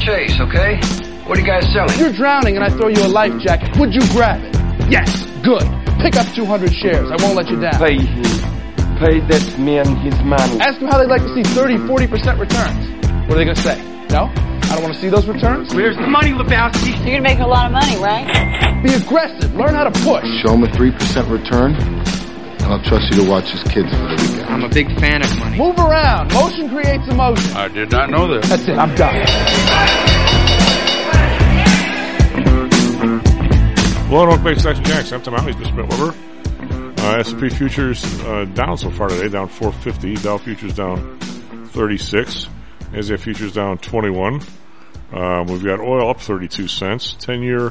chase, okay? What are you guys selling? If you're drowning and I throw you a life jacket, would you grab it? Yes. Good. Pick up 200 shares. I won't let you down. Pay him. Pay that man his money. Ask them how they'd like to see 30-40% returns. What are they going to say? No? I don't want to see those returns? Where's the money, Lebowski? You're going to make a lot of money, right? Be aggressive. Learn how to push. Show him a 3% return, and I'll trust you to watch his kids for the weekend. I'm a big fan of money. Move around. Motion creates emotion. I did not know that. That's it. I'm done. Hello and welcome back to Stocks and Jacks. I'm Tom Alley, Mr. Brent Weber. S&P futures down so far today, down 450. Dow futures down 36. NASDAQ futures down 21. We've got oil up 32 cents. 10-year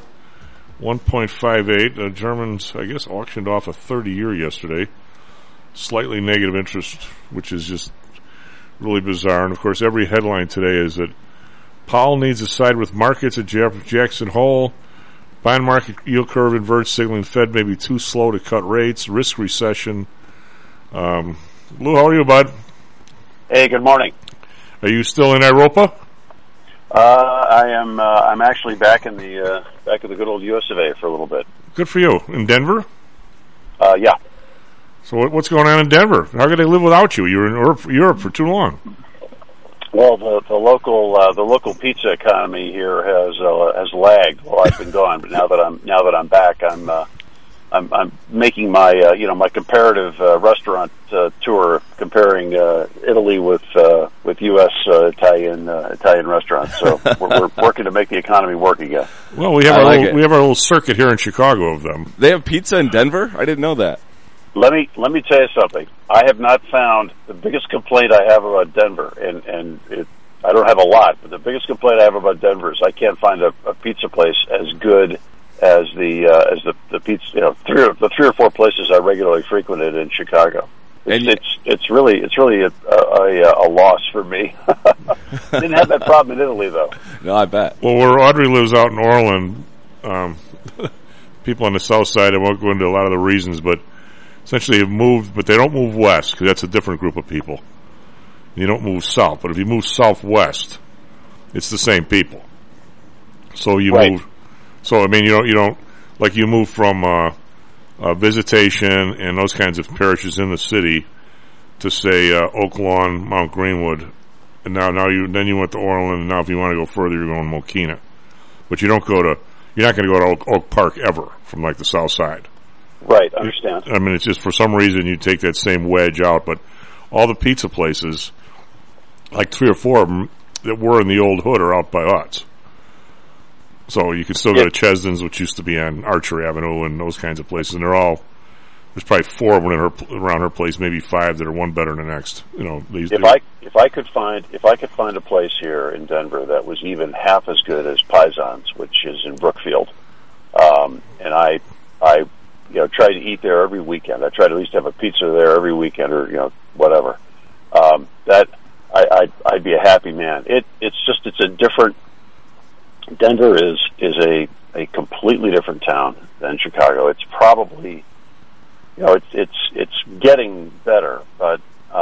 1.58. Germans, I guess, auctioned off a 30-year yesterday. Slightly negative interest, which is just really bizarre. And, of course, every headline today is that Powell needs to side with markets at Jackson Hole. Bond market yield curve inverts, signaling Fed may be too slow to cut rates. Risk recession. Lou, how are you, bud? Hey, good morning. Are you still in Europa? I am. I'm actually back in the good old U.S. of A. for a little bit. Good for you. In Denver? Yeah. So what's going on in Denver? How could they live without you? You were in Europe for too long. Well, the local pizza economy here has lagged while I've been gone. But now that I'm back, I'm making my my comparative restaurant tour, comparing Italy with U.S. Italian restaurants. So we're working to make the economy work again. Well, we have our little circuit here in Chicago of them. They have pizza in Denver? I didn't know that. Let me tell you something. I have not found the biggest complaint I have about Denver, and I don't have a lot, but the biggest complaint I have about Denver is I can't find a pizza place as good as the pizza. Three or four places I regularly frequented in Chicago. It's really a loss for me. Didn't have that problem in Italy though. No, I bet. Well, where Audrey lives out in Orland, people on the south side, I won't go into a lot of the reasons, but essentially have moved, but they don't move west because that's a different group of people. You don't move south, but if you move southwest, it's the same people. So you move. So I mean, you don't like you move from Visitation and those kinds of parishes in the city to say Oak Lawn, Mount Greenwood, and now you went to Orland, and now if you want to go further, you're going to Mokina. But you don't go to. You're not going to go to Oak Park ever from like the south side. Right, I understand. I mean, it's just for some reason you take that same wedge out, but all the pizza places, like 3 or 4 of them that were in the old hood, are out by Utz. So you can still go to Chesden's, which used to be on Archer Avenue, and those kinds of places. And there's probably 4 of them around her place, maybe 5 that are one better than the next. If I could find a place here in Denver that was even half as good as Pison's, which is in Brookfield, and I try to eat there every weekend. I try to at least have a pizza there every weekend, or whatever. That I'd be a happy man. It's a different. Denver is a completely different town than Chicago. It's probably it's getting better, but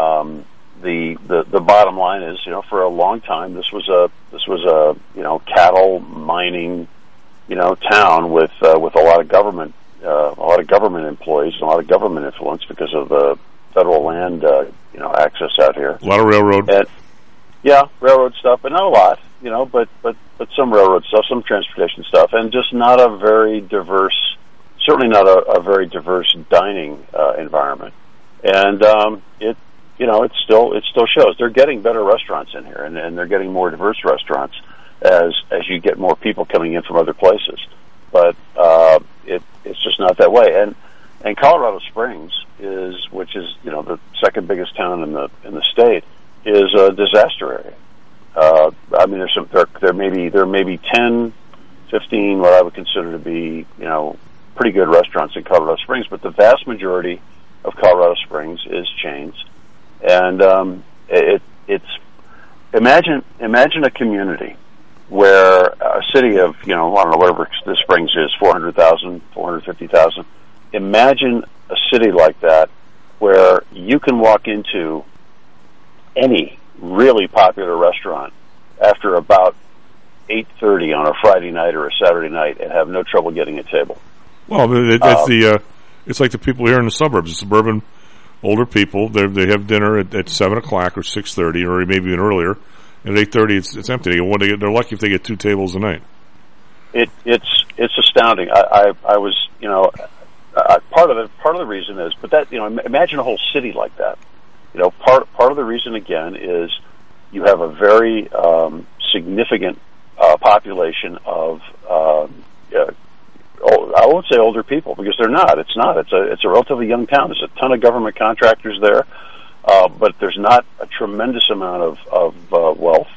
the bottom line is for a long time this was a cattle mining town with a lot of government. A lot of government employees, and a lot of government influence because of the federal land, access out here. A lot of railroad. And, railroad stuff, but not a lot, but some railroad stuff, some transportation stuff, and just not a very diverse, certainly not a very diverse dining environment. And it still shows. They're getting better restaurants in here, and they're getting more diverse restaurants as you get more people coming in from other places. But it's just not that way. And Colorado Springs which is the second biggest town in the state, is a disaster area. I mean, there may be 10, 15 what I would consider to be pretty good restaurants in Colorado Springs, but the vast majority of Colorado Springs is chains, and it's imagine a community where a city of, I don't know, whatever the Springs is, 400,000, 450,000. Imagine a city like that where you can walk into any really popular restaurant after about 8:30 on a Friday night or a Saturday night and have no trouble getting a table. Well, it's like the people here in the suburbs, the suburban older people. They have dinner at 7 o'clock or 6:30 or maybe even earlier. And at 8:30, it's empty. They're lucky if they get 2 tables a night. It's astounding. I was, part of the reason is, but that, imagine a whole city like that. Part of the reason again is you have a very significant population of I won't say older people because they're not. It's not. It's a relatively young town. There's a ton of government contractors there, but there's not a tremendous amount of wealth,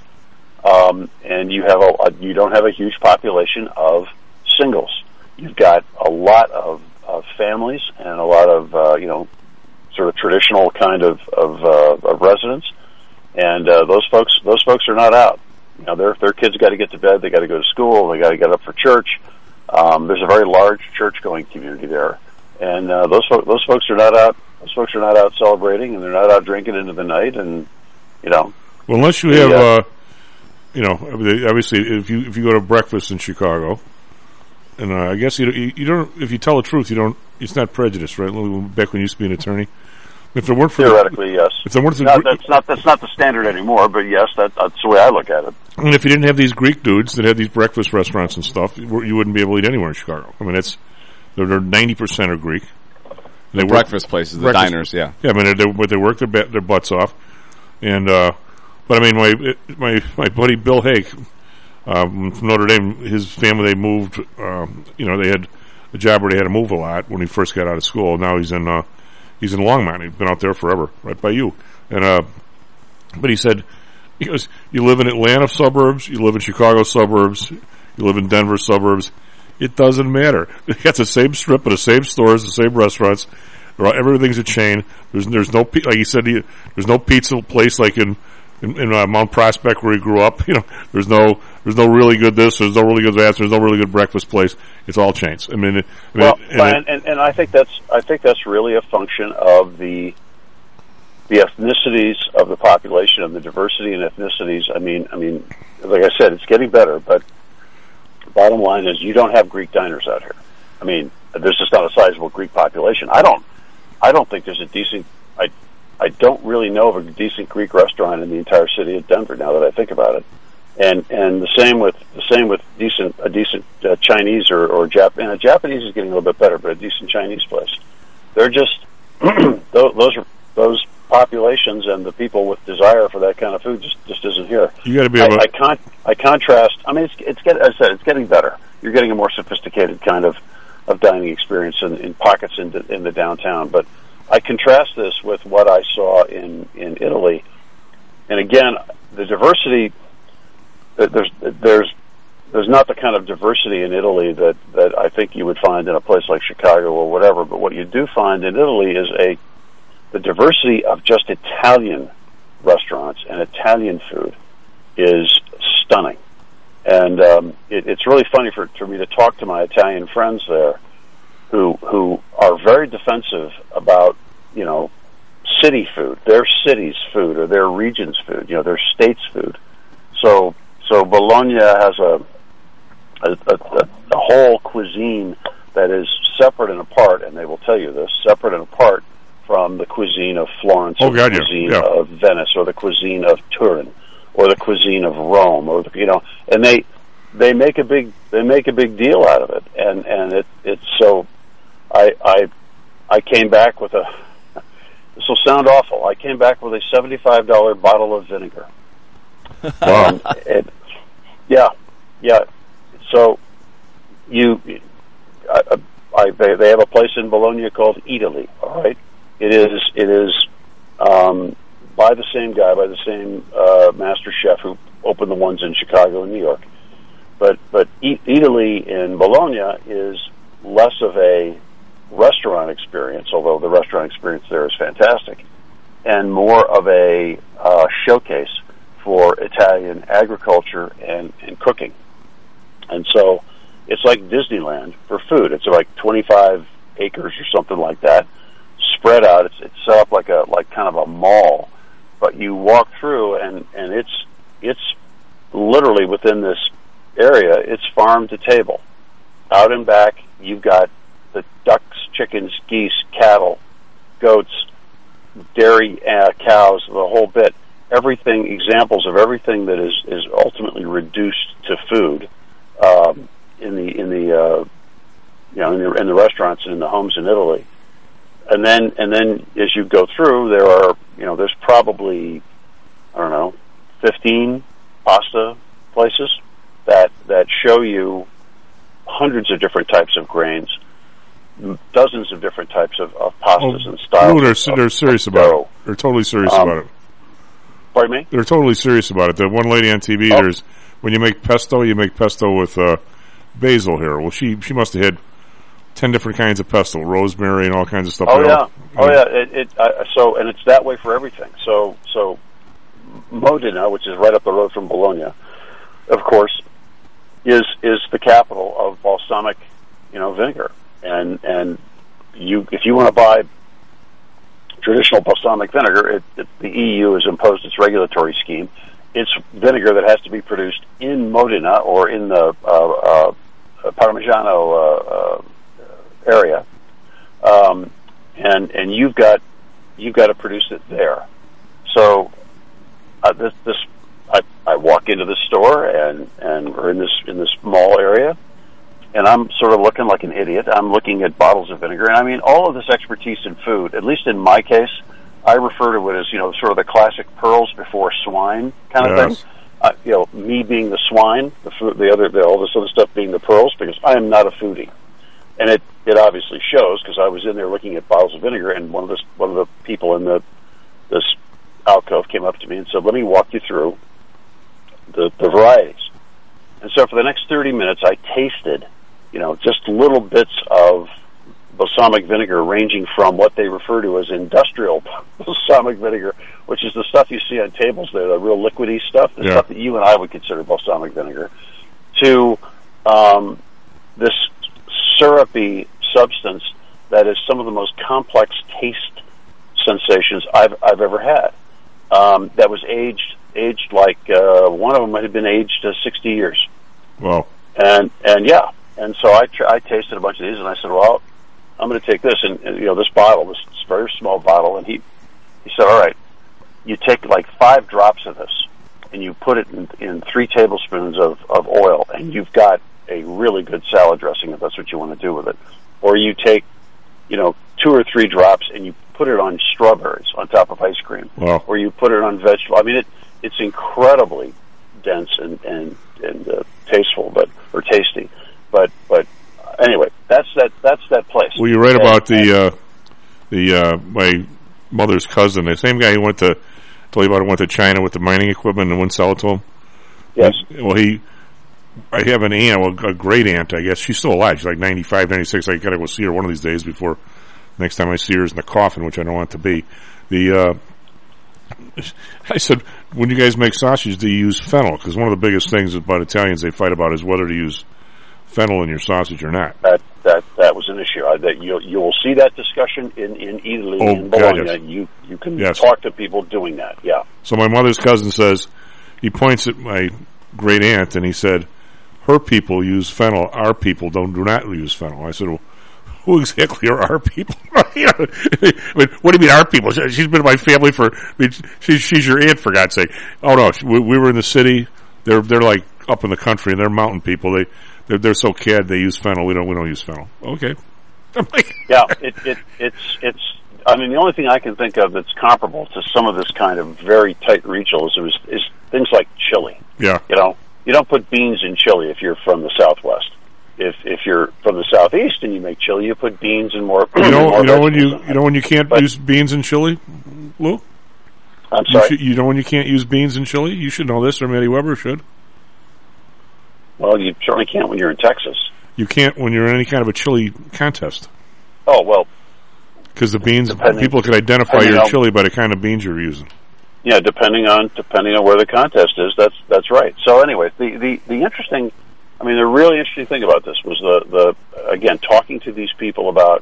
and you don't have a huge population of singles. You've got a lot of families and a lot of sort of traditional kind of residents, and those folks are not out. Their kids got to get to bed. They got to go to school. They got to get up for church. There's a very large church-going community there, and those folks are not out. Those folks are not out celebrating, and they're not out drinking into the night. And well, unless you have, obviously, if you go to breakfast in Chicago, and I guess you don't. If you tell the truth, you don't. It's not prejudice, right? Back when you used to be an attorney. If there weren't theoretically, yes. If there weren't that's not the standard anymore, but yes, that's the way I look at it. And if you didn't have these Greek dudes that had these breakfast restaurants and stuff, you wouldn't be able to eat anywhere in Chicago. I mean, they're 90% are Greek. The breakfast places, the diners, yeah. Yeah, I mean, they work their butts off, and but I mean, my buddy Bill Hake from Notre Dame, his family, they moved. They had a job where they had to move a lot when he first got out of school. Now he's in Longmont. He's been out there forever, right by you. And but he goes, you live in Atlanta suburbs, you live in Chicago suburbs, you live in Denver suburbs. It doesn't matter. They got the same strip of the same stores, the same restaurants. Everything's a chain. There's no, like he said, there's no pizza place like in Mount Prospect where he grew up. There's no really good this. There's no really good that. There's no really good breakfast place. It's all chains. And I think that's really a function of the ethnicities of the population and the diversity in ethnicities. I mean, like I said, it's getting better, but the bottom line is you don't have Greek diners out here. I mean, there's just not a sizable Greek population. I don't think there's a decent. I don't really know of a decent Greek restaurant in the entire city of Denver now that I think about it. And the same with a decent Chinese or Japanese. Japanese is getting a little bit better, but a decent Chinese place. They're just those populations and the people with desire for that kind of food just isn't here. You got to be able. I contrast. I mean, as I said, it's getting better. You're getting a more sophisticated kind of dining experience in pockets in the downtown, but I contrast this with what I saw in Italy, and again, the diversity. There's not the kind of diversity in Italy that I think you would find in a place like Chicago or whatever. But what you do find in Italy is the diversity of just Italian restaurants and Italian food is stunning, and it's really funny for me to talk to my Italian friends there, who are very defensive about city food, their city's food or their region's food, their state's food. So Bologna has a whole cuisine that is separate and apart, and they will tell you this, separate and apart from the cuisine of Florence, or the cuisine of Venice, or the cuisine of Turin, or the cuisine of Rome, or and they make a big deal out of it, and it's so. I came back with this will sound awful. I came back with a $75 bottle of vinegar. Wow. Yeah. So they have a place in Bologna called Italy. All right, it is by the same guy, by the same master chef who opened the ones in Chicago and New York. But Italy in Bologna is less of a restaurant experience, although the restaurant experience there is fantastic, and more of a showcase for Italian agriculture and cooking. And so it's like Disneyland for food. It's like 25 acres or something like that, spread out. It's set up like kind of a mall, but you walk through and it's literally within this area, it's farm to table. Out and back, you've got the ducks, chickens, geese, cattle, goats, dairy, cows, the whole bit. Everything, examples of everything that is ultimately reduced to food in the restaurants and in the homes in Italy. And then as you go through, there's probably, 15 pasta places that show you hundreds of different types of grains, dozens of different types of pastas and styles. They're serious about it. They're totally serious about it. Pardon me? They're totally serious about it. The one lady on TV, there's when you make pesto with basil here. Well, she must have had 10 different kinds of pesto, rosemary and all kinds of stuff. So and it's that way for everything. So Modena, which is right up the road from Bologna, of course, is the capital of balsamic, vinegar. And if you want to buy traditional balsamic vinegar, the EU has imposed its regulatory scheme. It's vinegar that has to be produced in Modena or in the Parmigiano area, and you've got to produce it there. So I walk into this store and we're in this mall area, and I'm sort of looking like an idiot. I'm looking at bottles of vinegar, and I mean all of this expertise in food. At least in my case, I refer to it as sort of the classic pearls before swine kind of thing. Me being the swine, the food, all this other stuff being the pearls, because I am not a foodie, and it obviously shows because I was in there looking at bottles of vinegar, and one of the people in this alcove came up to me and said, "Let me walk you through the varieties." And so for the next 30 minutes, I tasted, just little bits of balsamic vinegar, ranging from what they refer to as industrial balsamic vinegar, which is the stuff you see on tables there, the real liquidy stuff, the stuff that you and I would consider balsamic vinegar, to this syrupy substance that is some of the most complex taste sensations I've ever had. That was aged like one of them might have been aged 60 years. Wow. And so I tasted a bunch of these, and I said, well, I'm going to take this, and this bottle, this very small bottle, and he said, all right, you take like 5 drops of this, and you put it in 3 tablespoons of oil, and you've got a really good salad dressing if that's what you want to do with it. Or you take, 2 or 3 drops, and you put it on strawberries on top of ice cream. Wow. Or you put it on vegetables. I mean, it's incredibly dense and tasteful, or tasty. But anyway, that's that place. Well, you're right about my mother's cousin, the same guy who went to China with the mining equipment and wouldn't sell it to him. Yes. I have an aunt, a great aunt, I guess. She's still alive. She's like 95, 96. I got to go see her one of these days before next time I see her is in the coffin, which I don't want to be. I said, when you guys make sausage, do you use fennel? Because one of the biggest things about Italians they fight about is whether to use fennel in your sausage or not. That was an issue. That you will see that discussion in Italy, in Bologna. Yes. You can talk to people doing that. Yeah. So my mother's cousin says, he points at my great aunt and he said, her people use fennel. Our people do not use fennel. I said, well, who exactly are our people? I mean, what do you mean our people? She's been in my family she's your aunt, for God's sake. Oh no, we were in the city. They're like up in the country, and they're mountain people. They're so cad they use fennel. We don't use fennel. Okay. Yeah, it's. I mean, the only thing I can think of that's comparable to some of this kind of very tight regionalism is things like chili. Yeah. You don't put beans in chili if you're from the Southwest. If you're from the Southeast and you make chili, you put beans and more. When you can't use beans in chili, Lou? I'm sorry. When you can't use beans in chili? You should know this, or Matty Weber should. Well, you certainly can't when you're in Texas. You can't when you're in any kind of a chili contest. Oh, well. Because the beans, people can identify your chili by the kind of beans you're using. Yeah, depending on where the contest is, that's right. So anyway, the interesting, the really interesting thing about this was again, talking to these people about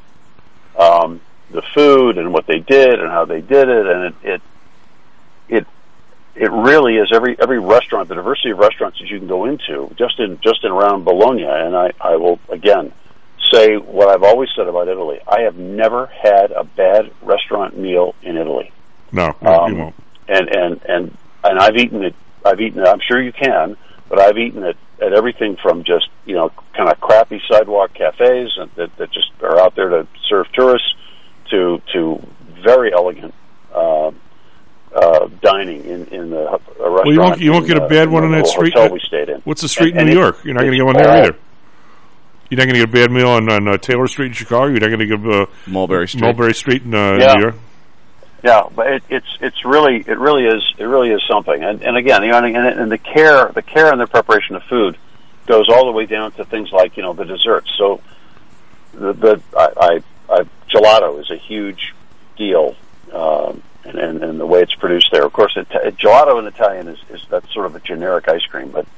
the food and what they did and how they did it, and it really is every restaurant, the diversity of restaurants that you can go into, just in around Bologna. And I will again say what I've always said about Italy. I have never had a bad restaurant meal in Italy. No, you won't. And I've eaten it. I'm sure you can, but I've eaten it at everything from just kind of crappy sidewalk cafes that just are out there to serve tourists to very elegant dining in the restaurant. Well, you won't get a bad one in that street. Hotel we stayed in. What's the street in New York? You're not going to get one there either. You're not going to get a bad meal on Taylor Street in Chicago. You're not going to get Mulberry Street in New York. Yeah, but it really is something. And again, and the care and the preparation of food goes all the way down to things like the desserts. So gelato is a huge deal, and the way it's produced there. Of course, gelato in Italian is that's sort of a generic ice cream, but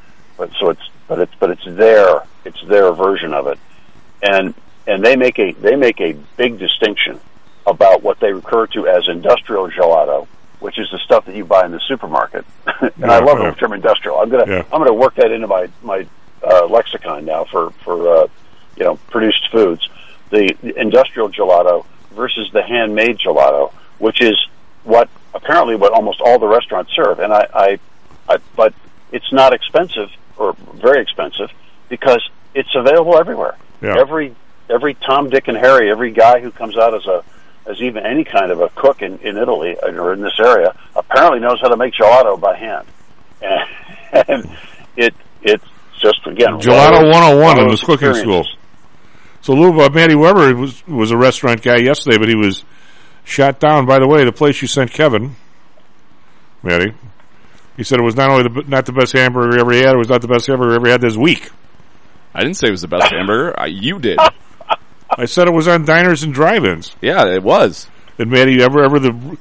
it's their version of it, and they make a big distinction about what they refer to as industrial gelato, which is the stuff that you buy in the supermarket. And I love the term industrial. I'm gonna work that into my lexicon now for produced foods. The industrial gelato versus the handmade gelato, which is what almost all the restaurants serve. And but it's not expensive or very expensive because it's available everywhere. Yeah. Every Tom, Dick, and Harry, every guy who comes out as even any kind of a cook in Italy or in this area apparently knows how to make gelato by hand. And it's just, again, Gelato 101 in this cooking school. So Lou, Matty Weber was a restaurant guy yesterday, but he was shot down. By the way, the place you sent Kevin, Matty, he said it was not only not the best hamburger he ever had, it was not the best hamburger he ever had this week. I didn't say it was the best hamburger. You did. I said it was on diners and drive-ins. Yeah, it was. And Matty, ever the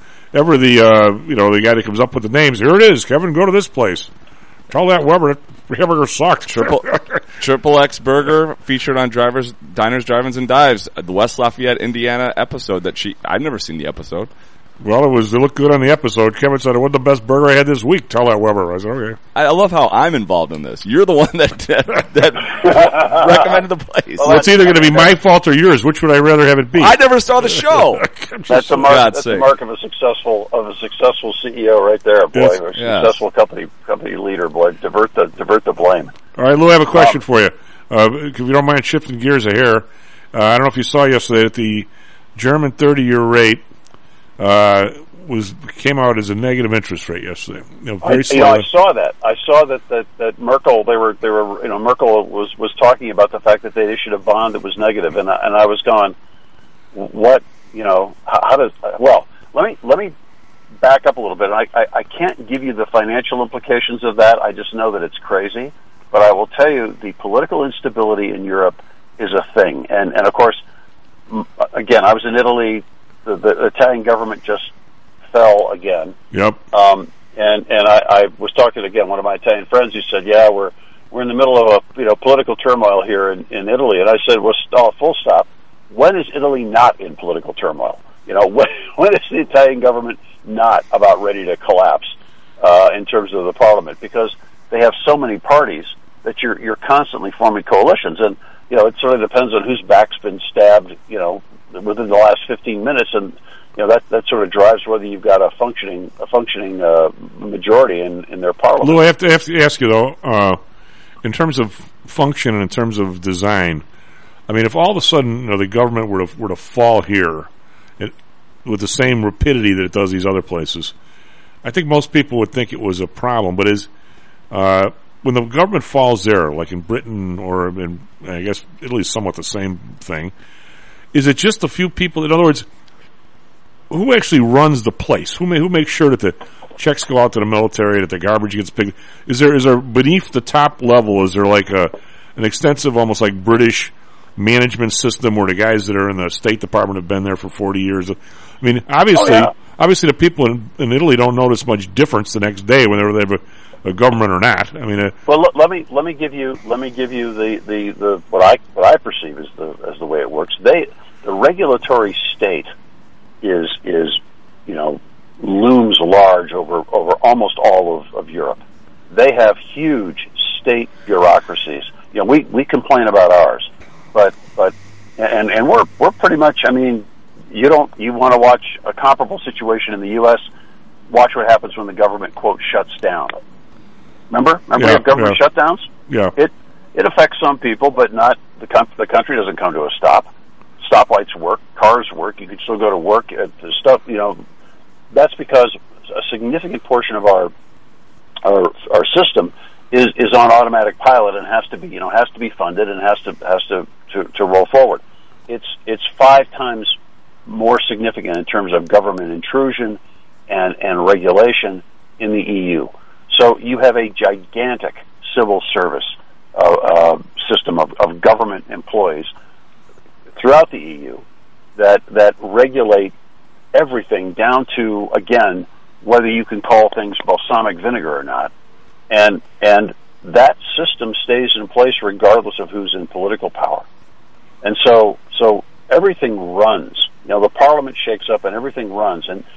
the guy that comes up with the names. Here it is, Kevin. Go to this place. Tell that Weber that hamburger sucked. Triple X Burger featured on Diners, Drive-ins, and Dives, the West Lafayette, Indiana episode I've never seen the episode. Well, it looked good on the episode. Kevin said it wasn't the best burger I had this week. Tell that Weber. I said, okay. I love how I'm involved in this. You're the one that recommended the place. Well, it's either going to be my fault or yours. Which would I rather have it be? I never saw the show. That's the mark of a successful CEO right there, boy. Yes. A successful company leader, boy. Divert the blame. All right, Lou, I have a question for you. If you don't mind shifting gears a hair, I don't know if you saw yesterday that the German 30-year rate came out as a negative interest rate yesterday. I saw that. I saw that Merkel. They were. Merkel was talking about the fact that they issued a bond that was negative, and I was going, what? How does? Well, let me back up a little bit. I can't give you the financial implications of that. I just know that it's crazy. But I will tell you, the political instability in Europe is a thing, and of course, again, I was in Italy. The Italian government just fell again. Yep. And I was talking to, again, one of my Italian friends who said, "Yeah, we're in the middle of a political turmoil here in Italy." And I said, "Well, full stop. When is Italy not in political turmoil? When is the Italian government not about ready to collapse in terms of the parliament? Because they have so many parties that you're constantly forming coalitions, and it sort of depends on whose back's been stabbed, within the last 15 minutes, and that sort of drives whether you've got a functioning majority in their parliament." Lou, I have to ask you though, in terms of function and in terms of design, I mean, if all of a sudden the government were to fall here with the same rapidity that it does these other places, I think most people would think it was a problem. But when the government falls there, like in Britain or in, I guess Italy is somewhat the same thing. Is it just a few people? In other words, who actually runs the place? Who makes sure that the checks go out to the military, that the garbage gets picked? Is there beneath the top level? Is there like an extensive, almost like British management system where the guys that are in the State Department have been there for 40 years? I mean, obviously, the people in Italy don't notice much difference the next day whether they have a government or not. I mean, well, let me give you the what I perceive as the way it works. The regulatory state is looms large over almost all of Europe. They have huge state bureaucracies. You know, we complain about ours, but we're pretty much. I mean, you want to watch a comparable situation in the U.S. Watch what happens when the government, quote, shuts down. Remember we have government shutdowns. Yeah, it affects some people, but not the country doesn't come to a stop. Stoplights work, cars work. You can still go to work. The stuff, you know, that's because a significant portion of our system is on automatic pilot and has to be funded and has to roll forward. It's 5 times more significant in terms of government intrusion and regulation in the EU. So you have a gigantic civil service system of government employees throughout the EU that regulate everything down to, again, whether you can call things balsamic vinegar or not. And that system stays in place regardless of who's in political power. And so everything runs. You know, the parliament shakes up and everything runs. And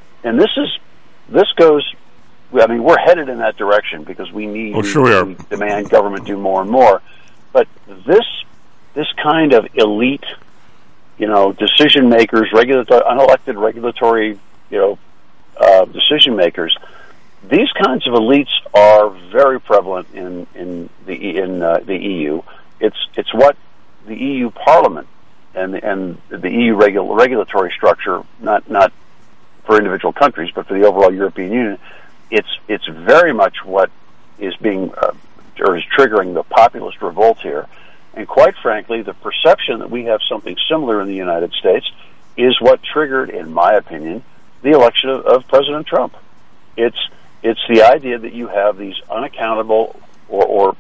this goes, I mean, we're headed in that direction because we demand government do more and more. But this kind of elite, you know, decision makers, unelected regulatory, you know, decision makers, these kinds of elites are very prevalent in the EU. It's what the EU Parliament and the EU regulatory structure, not for individual countries, but for the overall European Union. It's very much what is being or is triggering the populist revolt here. And quite frankly, the perception that we have something similar in the United States is what triggered, in my opinion, the election of President Trump. It's the idea that you have these unaccountable or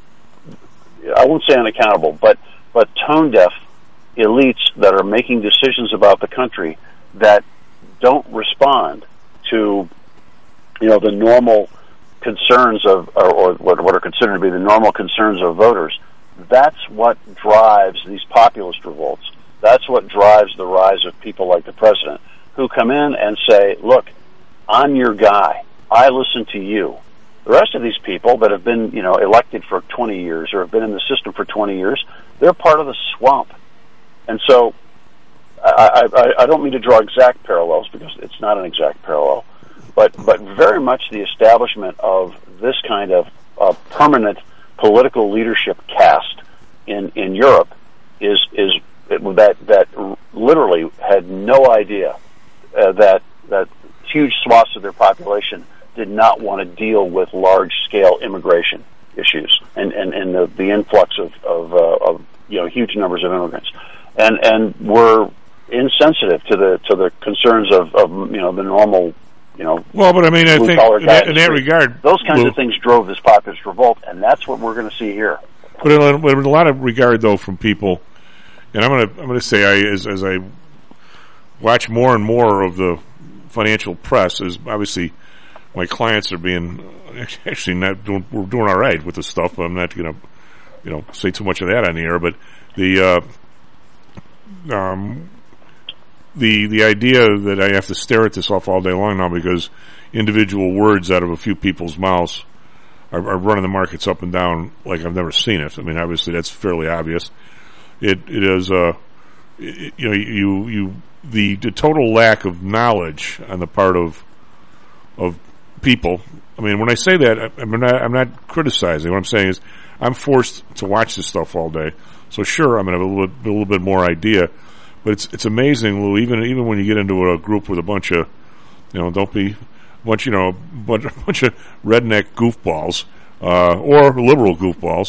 I won't say unaccountable, but tone deaf elites that are making decisions about the country that don't respond to, you know, the normal concerns of or what are considered to be the normal concerns of voters. That's what drives these populist revolts. That's what drives the rise of people like the president, who come in and say, look, I'm your guy. I listen to you. The rest of these people that have been, you know, elected for 20 years or have been in the system for 20 years, they're part of the swamp. And so I don't mean to draw exact parallels because it's not an exact parallel, but very much the establishment of this kind of permanent political leadership caste in Europe is that literally had no idea that huge swaths of their population did not want to deal with large scale immigration issues and the influx of you know, huge numbers of immigrants, and were insensitive to the concerns of you know, the normal, you know. Well, but I mean, I think in that regard, those kinds of things drove this populist revolt, and that's what we're going to see here. But in a lot of regard, though, from people, and I'm going to say, as I watch more and more of the financial press, is obviously my clients are being actually we're doing all right with this stuff. But I'm not going to, you know, say too much of that on the air. But the idea that I have to stare at this off all day long now because individual words out of a few people's mouths are running the markets up and down like I've never seen it. I mean, obviously that's fairly obvious. It is you know, the total lack of knowledge on the part of people. I mean, when I say that, I'm not criticizing. What I'm saying is I'm forced to watch this stuff all day. So sure, I'm going to have a little bit more idea. But it's amazing, Lou. Even when you get into a group with a bunch of, you know, bunch of redneck goofballs or liberal goofballs,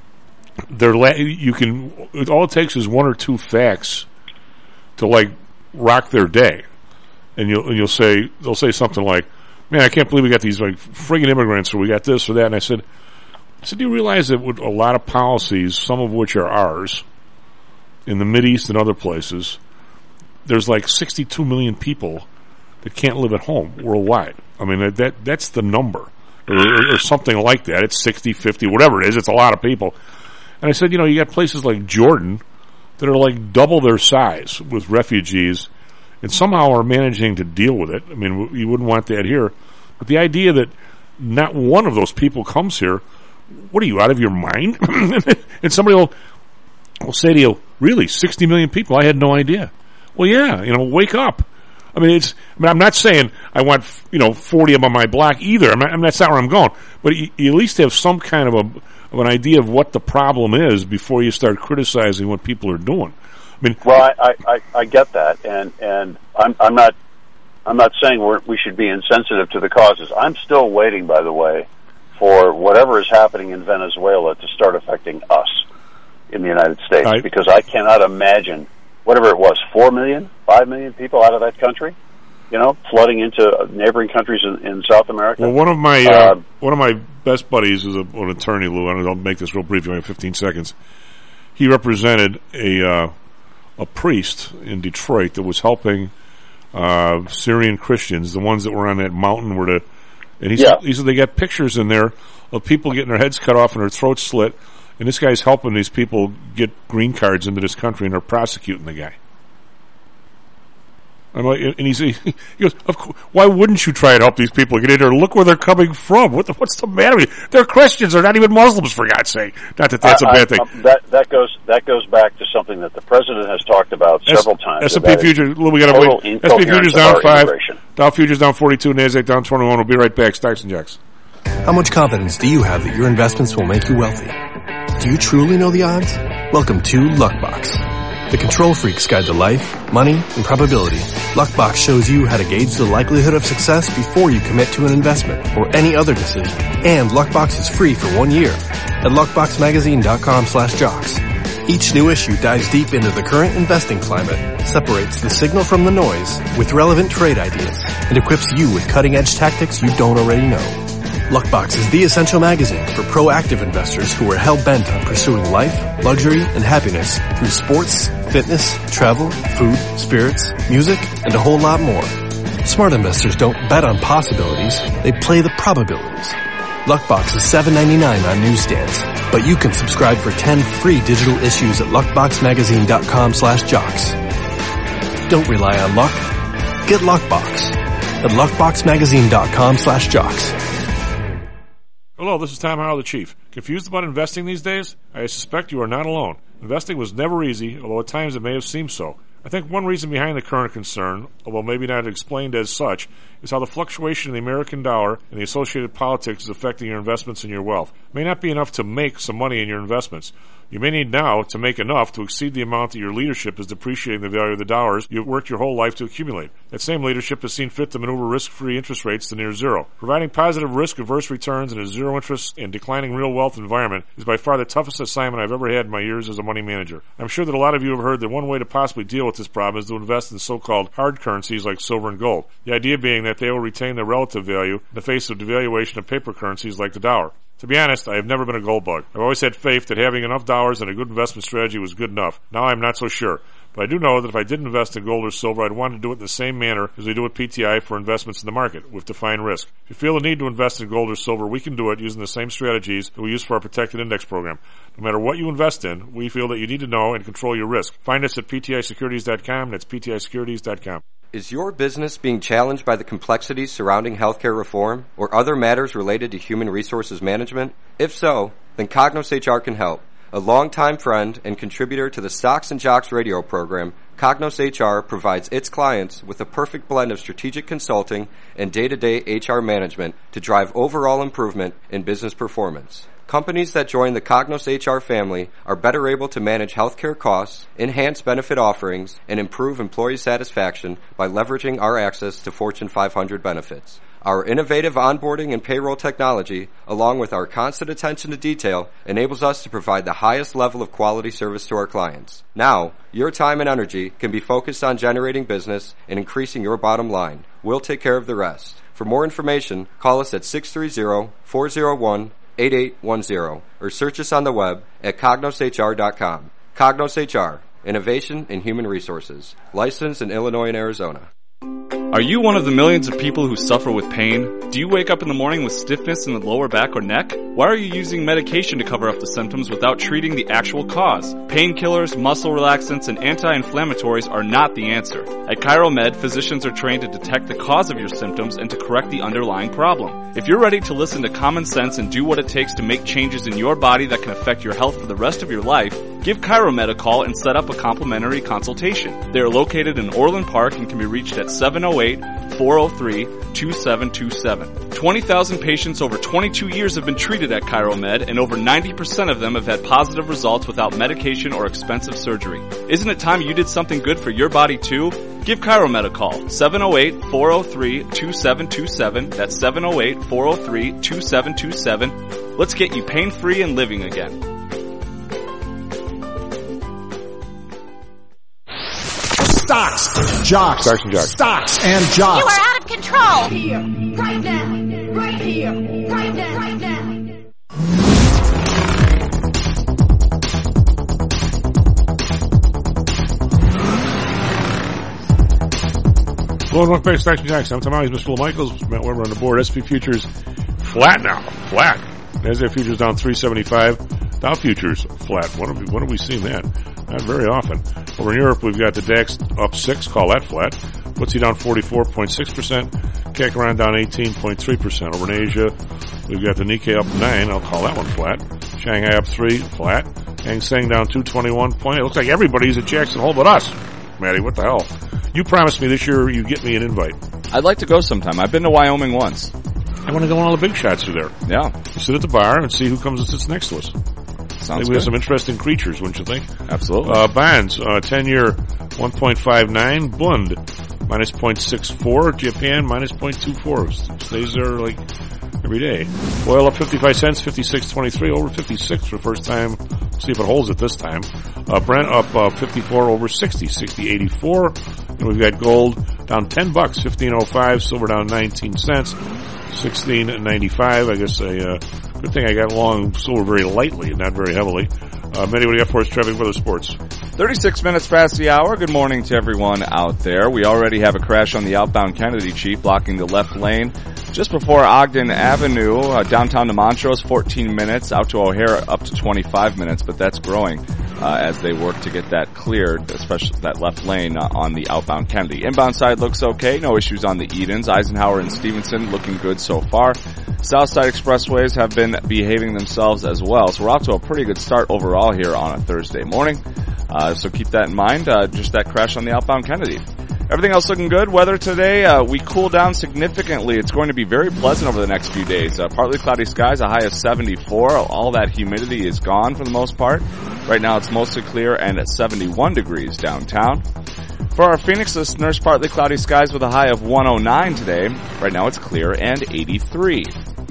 all it takes is one or two facts to like rock their day, and they'll say something like, "Man, I can't believe we got these like friggin' immigrants, or we got this or that." And I said, do you realize that with a lot of policies, some of which are ours, in the Mideast and other places, there's like 62 million people that can't live at home worldwide. I mean, that's the number, or something like that. It's 60, 50, whatever it is. It's a lot of people. And I said, you know, you got places like Jordan that are like double their size with refugees, and somehow are managing to deal with it. I mean, you wouldn't want that here. But the idea that not one of those people comes here, what are you, out of your mind? And somebody will say to you, really, 60 million people? I had no idea. Well, yeah, wake up. I mean, I'm not saying I want, 40 of them on my block either. That's not where I'm going. But you at least have some kind of an idea of what the problem is before you start criticizing what people are doing. I mean, well, I get that, and I'm not saying we should be insensitive to the causes. I'm still waiting, by the way, for whatever is happening in Venezuela to start affecting us in the United States, because I cannot imagine whatever it was, 4 million, 5 million people out of that country, flooding into neighboring countries in South America. Well, one of my best buddies is an attorney, Lou. I'll make this real brief. You have 15 seconds. He represented a priest in Detroit that was helping Syrian Christians, the ones that were on that mountain and he said they got pictures in there of people getting their heads cut off and their throats slit, and this guy's helping these people get green cards into this country, and they're prosecuting the guy. I'm like, and he goes, of course, why wouldn't you try and help these people get in there? Look where they're coming from. What's the matter with you? They're Christians. They're not even Muslims, for God's sake. Not that that's a bad thing. That goes back to something that the president has talked about several times. S&P futures, we got to wait. S&P futures down 5. Dow futures down 42. NASDAQ down 21. We'll be right back. Stocks and Jocks. How much confidence do you have that your investments will make you wealthy? Do you truly know the odds? Welcome to Luckbox, the control freak's guide to life, money, and probability. Luckbox shows you how to gauge the likelihood of success before you commit to an investment or any other decision. And Luckbox is free for 1 year at luckboxmagazine.com/jocks. Each new issue dives deep into the current investing climate, separates the signal from the noise with relevant trade ideas, and equips you with cutting-edge tactics you don't already know. Luckbox is the essential magazine for proactive investors who are hell-bent on pursuing life, luxury, and happiness through sports, fitness, travel, food, spirits, music, and a whole lot more. Smart investors don't bet on possibilities, they play the probabilities. Luckbox is $7.99 on newsstands, but you can subscribe for 10 free digital issues at luckboxmagazine.com/jocks. Don't rely on luck. Get Luckbox at luckboxmagazine.com/jocks. Hello, this is Tom Howell, the Chief. Confused about investing these days? I suspect you are not alone. Investing was never easy, although at times it may have seemed so. I think one reason behind the current concern, although maybe not explained as such, is how the fluctuation in the American dollar and the associated politics is affecting your investments and your wealth. It may not be enough to make some money in your investments. You may need now to make enough to exceed the amount that your leadership is depreciating the value of the dollars you've worked your whole life to accumulate. That same leadership has seen fit to maneuver risk-free interest rates to near zero. Providing positive risk-averse returns in a zero-interest and declining real wealth environment is by far the toughest assignment I've ever had in my years as a money manager. I'm sure that a lot of you have heard that one way to possibly deal with this problem is to invest in so-called hard currencies like silver and gold. The idea being that they will retain their relative value in the face of devaluation of paper currencies like the dollar. To be honest, I have never been a gold bug. I've always had faith that having enough dollars and a good investment strategy was good enough. Now I'm not so sure. But I do know that if I did invest in gold or silver, I'd want to do it in the same manner as we do with PTI for investments in the market, with defined risk. If you feel the need to invest in gold or silver, we can do it using the same strategies that we use for our protected index program. No matter what you invest in, we feel that you need to know and control your risk. Find us at PTIsecurities.com. That's PTIsecurities.com. Is your business being challenged by the complexities surrounding healthcare reform or other matters related to human resources management? If so, then Cognos HR can help. A longtime friend and contributor to the Stocks and Jocks radio program, Cognos HR provides its clients with a perfect blend of strategic consulting and day-to-day HR management to drive overall improvement in business performance. Companies that join the Cognos HR family are better able to manage healthcare costs, enhance benefit offerings, and improve employee satisfaction by leveraging our access to Fortune 500 benefits. Our innovative onboarding and payroll technology, along with our constant attention to detail, enables us to provide the highest level of quality service to our clients. Now, your time and energy can be focused on generating business and increasing your bottom line. We'll take care of the rest. For more information, call us at 630-401-8810 or search us on the web at cognoshr.com. Cognos HR, innovation in human resources. Licensed in Illinois and Arizona. Are you one of the millions of people who suffer with pain? Do you wake up in the morning with stiffness in the lower back or neck? Why are you using medication to cover up the symptoms without treating the actual cause? Painkillers, muscle relaxants, and anti-inflammatories are not the answer. At ChiroMed, physicians are trained to detect the cause of your symptoms and to correct the underlying problem. If you're ready to listen to common sense and do what it takes to make changes in your body that can affect your health for the rest of your life, give ChiroMed a call and set up a complimentary consultation. They are located in Orland Park and can be reached at 708-403-2727. 20,000 patients over 22 years have been treated at ChiroMed, and over 90% of them have had positive results without medication or expensive surgery. Isn't it time you did something good for your body too? Give ChiroMed a call, 708-403-2727. That's 708-403-2727. Let's get you pain-free and living again. Stocks, jocks, stocks and jocks. You are out of control. Here, right now, right here, right now, right now. Hello and welcome back to Stocks and Jocks. I'm Tom Allies, Mr. Will Michaels, Matt Weber on the board. SP Futures flat now, flat. NASDAQ Futures down 375. Dow Futures flat. When have we seen that? Not very often. Over in Europe, we've got the DAX up 6, call that flat. FTSE down 44.6%. CAC around down 18.3%. Over in Asia, we've got the Nikkei up 9, I'll call that one flat. Shanghai up 3, flat. Hang Seng down 221 point. It looks like everybody's at Jackson Hole but us. Matty, what the hell? You promised me this year you'd get me an invite. I'd like to go sometime. I've been to Wyoming once. I want to go on all the big shots through there. Yeah. You sit at the bar and see who comes and sits next to us. Sounds we have some interesting creatures, wouldn't you think? Absolutely. Bonds, 10-year 1.59, Bund minus 0.64, Japan minus 0.24. Stays there like every day. Oil up 55 cents, 56.23, over 56 for the first time. See if it holds it this time. Brent up 54 over 60, 60.84. And we've got gold down $10, 15.05. Silver down 19 cents, 16.95. I guess good thing I got along silver very lightly and not very heavily. Matty, what do you got for us? Traffic, weather, sports. 36 minutes past the hour. Good morning to everyone out there. We already have a crash on the outbound Kennedy, Chief, blocking the left lane just before Ogden Avenue, downtown to Montrose, 14 minutes, out to O'Hare up to 25 minutes, but that's growing as they work to get that cleared, especially that left lane on the outbound Kennedy. Inbound side looks okay, no issues on the Edens. Eisenhower and Stevenson looking good so far. Southside expressways have been behaving themselves as well, so we're off to a pretty good start overall here on a Thursday morning. So keep that in mind, just that crash on the outbound Kennedy. Everything else looking good. Weather today, we cool down significantly. It's going to be very pleasant over the next few days. Partly cloudy skies, a high of 74. All that humidity is gone for the most part. Right now it's mostly clear and at 71 degrees downtown. For our Phoenix listeners, partly cloudy skies with a high of 109 today. Right now it's clear and 83.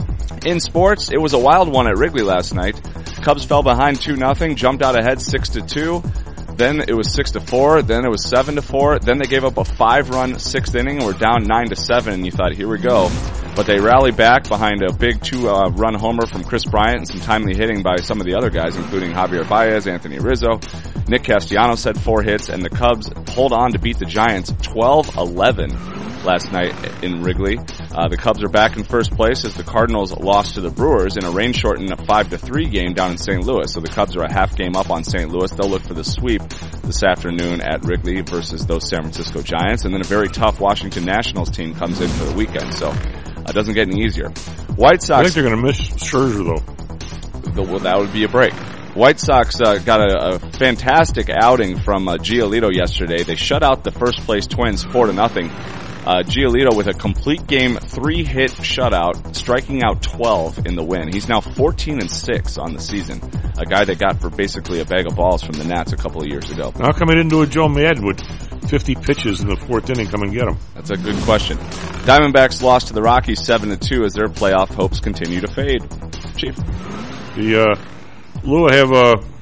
In sports, it was a wild one at Wrigley last night. Cubs fell behind 2-0, jumped out ahead 6-2. Then it was 6-4. Then it was 7-4. Then they gave up a 5-run sixth inning and were down 9-7. And you thought, here we go. But they rallied back behind a big 2-run homer from Chris Bryant and some timely hitting by some of the other guys, including Javier Baez, Anthony Rizzo. Nick Castellanos had 4 hits, and the Cubs hold on to beat the Giants 12-11 last night in Wrigley. The Cubs are back in first place as the Cardinals lost to the Brewers in a rain-shortened 5-3 game down in St. Louis. So the Cubs are a half game up on St. Louis. They'll look for the sweep this afternoon at Wrigley versus those San Francisco Giants. And then a very tough Washington Nationals team comes in for the weekend. So it doesn't get any easier. White Sox. I think they're going to miss Scherzer, though. Well, that would be a break. White Sox got a fantastic outing from Giolito yesterday. They shut out the first-place Twins 4-0. Giolito with a complete game 3-hit shutout, striking out 12 in the win. He's now 14-6 on the season. A guy they got for basically a bag of balls from the Nats a couple of years ago. How come he didn't do a Joe Madden with 50 pitches in the 4th inning? Come and get him. That's a good question. Diamondbacks lost to the Rockies 7-2 as their playoff hopes continue to fade. Chief. Lou, I have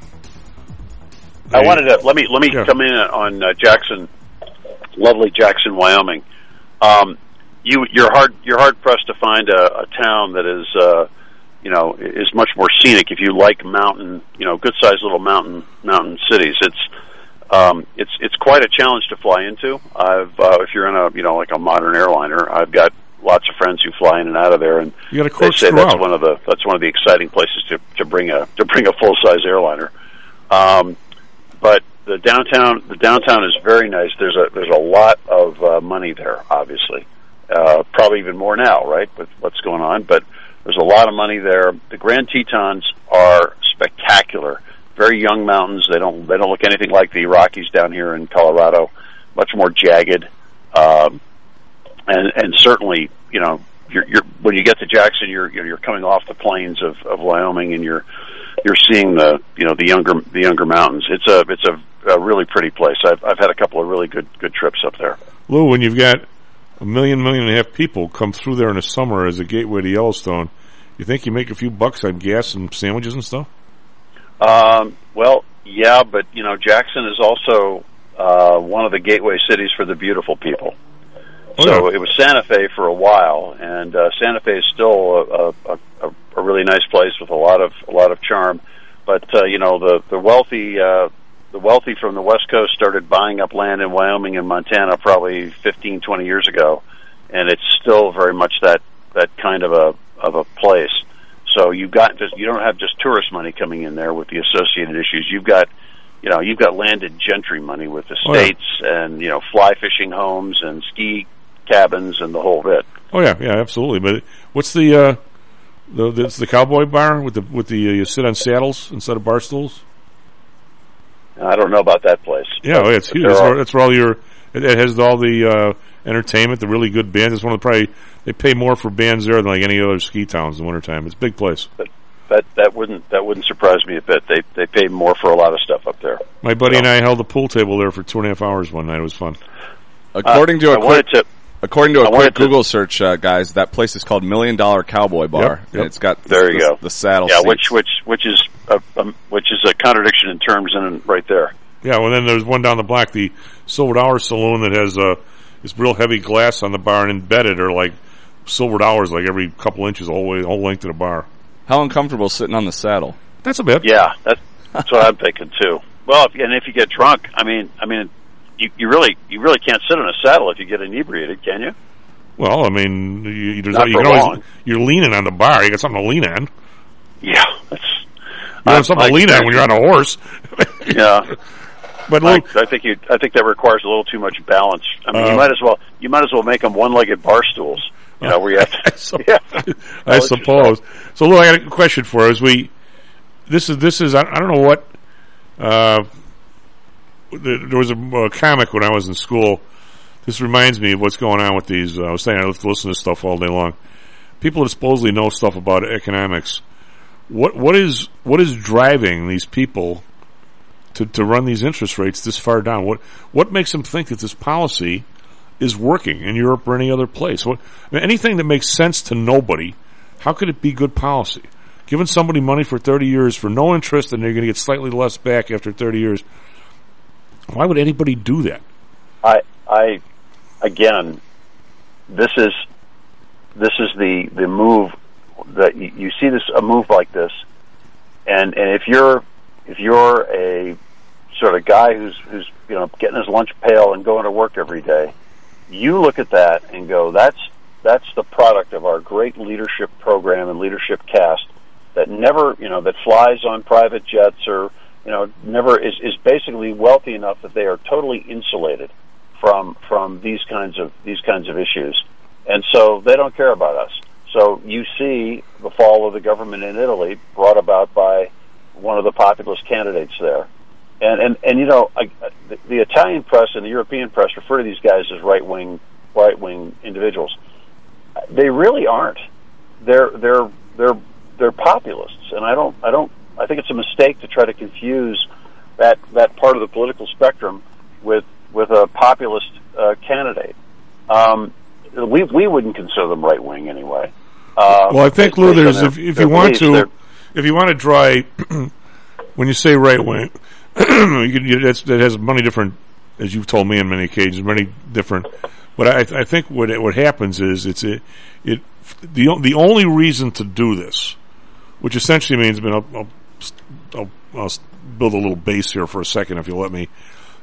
I wanted to let me come in on Jackson, lovely Jackson, Wyoming. You're hard pressed to find a town that is is much more scenic if you like mountain, good sized little mountain cities. It's It's quite a challenge to fly into. If you're in a like a modern airliner, I've got lots of friends who fly in and out of there, and they say that's one of the exciting places to bring a full size airliner. But the downtown is very nice. There's a lot of money there, obviously, probably even more now, right, with what's going on. But there's a lot of money there. The Grand Tetons are spectacular. Very young mountains. They don't look anything like the Rockies down here in Colorado. Much more jagged, and certainly, you're when you get to Jackson, you're coming off the plains of Wyoming, and you're seeing the younger mountains. It's a really pretty place. I've had a couple of really good trips up there. Lou, when you've got 1.5 million people come through there in the summer as a gateway to Yellowstone, you think you make a few bucks on gas and sandwiches and stuff? Well, yeah, but Jackson is also one of the gateway cities for the beautiful people. So it was Santa Fe for a while, and Santa Fe is still a really nice place with a lot of charm. But the wealthy from the West Coast started buying up land in Wyoming and Montana probably 15, 20 years ago, and it's still very much that kind of a place. So you don't have just tourist money coming in there with the associated issues. You've got landed gentry money with estates and fly fishing homes and ski cabins and the whole bit. Oh yeah, absolutely. But what's the cowboy bar with the you sit on saddles instead of bar stools? I don't know about that place. Yeah, it's huge. That's where all it has all the entertainment, the really good bands. It's one of they pay more for bands there than like any other ski towns in the wintertime. It's a big place. That wouldn't surprise me a bit. They pay more for a lot of stuff up there. My buddy and I held a pool table there for 2.5 hours one night. It was fun. According to a quick Google search, guys, that place is called $1 Million Cowboy Bar. Yep. And it's got the saddle seats. which is a contradiction in terms and right there. Yeah, well, then there's one down the block, the Silver Dollar Saloon, that has this real heavy glass on the bar, and embedded are like silver dollars, like every couple inches, the whole length of the bar. How uncomfortable sitting on the saddle? That's a bit. Yeah, that's what I'm thinking too. Well, if you get drunk, I mean, you really can't sit on a saddle if you get inebriated, can you? Well, I mean, you're leaning on the bar. You got something to lean on. Yeah, you have something to lean on when you're on a horse. Yeah, but I think that requires a little too much balance. I mean, you might as well make them one-legged bar stools. Where you have to. I suppose. So, Lou, I got a question for us. This is I don't know what. There was a comic when I was in school. This reminds me of what's going on with these. I was saying I listen to this stuff all day long. People that supposedly know stuff about economics. What is driving these people to run these interest rates this far down? What makes them think that this policy is working in Europe or any other place? Anything that makes sense to nobody, how could it be good policy? Giving somebody money for 30 years for no interest, and they're going to get slightly less back after 30 years. Why would anybody do that? Again, this is the move that you see a move like this, and if you're a sort of guy who's getting his lunch pail and going to work every day, you look at that and go, that's the product of our great leadership program and leadership cast that never that flies on private jets or never is basically wealthy enough that they are totally insulated from these kinds of issues, and so they don't care about us. So you see the fall of the government in Italy brought about by one of the populist candidates there, and the Italian press and the European press refer to these guys as right wing individuals. They really aren't. They're populists, and I think it's a mistake to try to confuse that part of the political spectrum with a populist candidate. We wouldn't consider them right wing anyway. Well, I think, Lou, there's if you want to draw when you say right wing, that has many different, as you've told me on many occasions, many different. But I think what happens is the only reason to do this, which essentially means, I'll build a little base here for a second if you'll let me.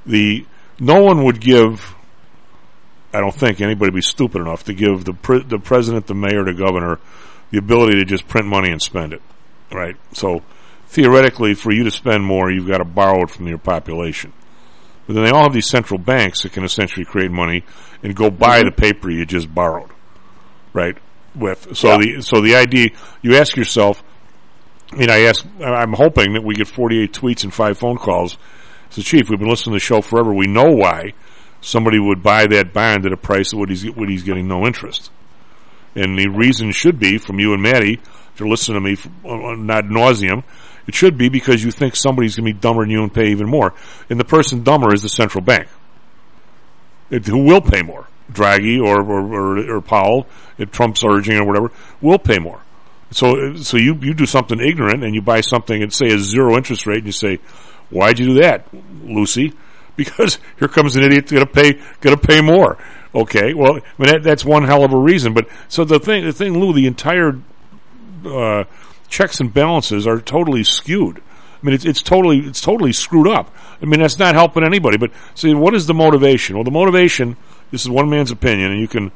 no one would give. I don't think anybody would be stupid enough to give the president, the mayor, the governor, the ability to just print money and spend it, right? So theoretically, for you to spend more, you've got to borrow it from your population. But then they all have these central banks that can essentially create money and go buy the paper you just borrowed, right? So the idea, you ask yourself. I mean, I'm hoping that we get 48 tweets and 5 phone calls. So, Chief, we've been listening to the show forever. We know why somebody would buy that bond at a price of what he's getting no interest. And the reason should be, from you and Maddie, if you're listening to me ad nauseum, it should be because you think somebody's going to be dumber than you and pay even more. And the person dumber is the central bank, who will pay more. Draghi or Powell, if Trump's urging or whatever, will pay more. So you do something ignorant and you buy something at, say, a 0 interest rate and you say, why'd you do that, Lucy? Because here comes an idiot going to pay more. Okay, well, I mean, that's one hell of a reason. But so the thing, Lou, the entire checks and balances are totally skewed. I mean, it's totally screwed up. I mean, that's not helping anybody. But see, what is the motivation? Well, the motivation, this is one man's opinion, and you can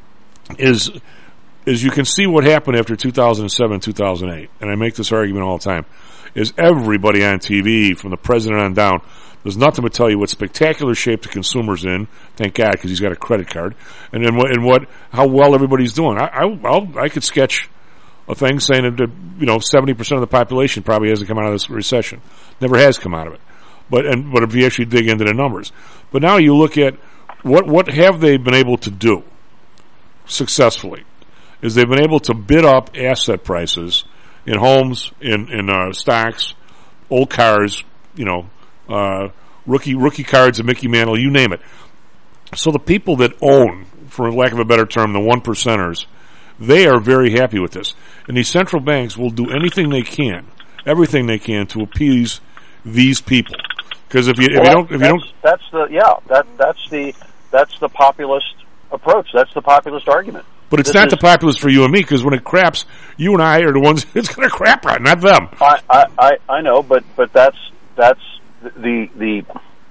you can see what happened after 2007, 2008, and I make this argument all the time, is everybody on TV, from the president on down, there's nothing but tell you what spectacular shape the consumer's in, thank God, because he's got a credit card, and then how well everybody's doing. I could sketch a thing saying that 70% of the population probably hasn't come out of this recession, never has come out of it, but if you actually dig into the numbers, but now you look at what have they been able to do successfully. Is they've been able to bid up asset prices in homes, in stocks, old cars, rookie cards of Mickey Mantle, you name it. So the people that own, for lack of a better term, the 1%ers, they are very happy with this. And these central banks will do everything they can to appease these people. Because if you don't, that's the populist approach. That's the populist argument. But it's not the populist for you and me, because when it craps, you and I are the ones it's going to crap on, not them. I know, but that's the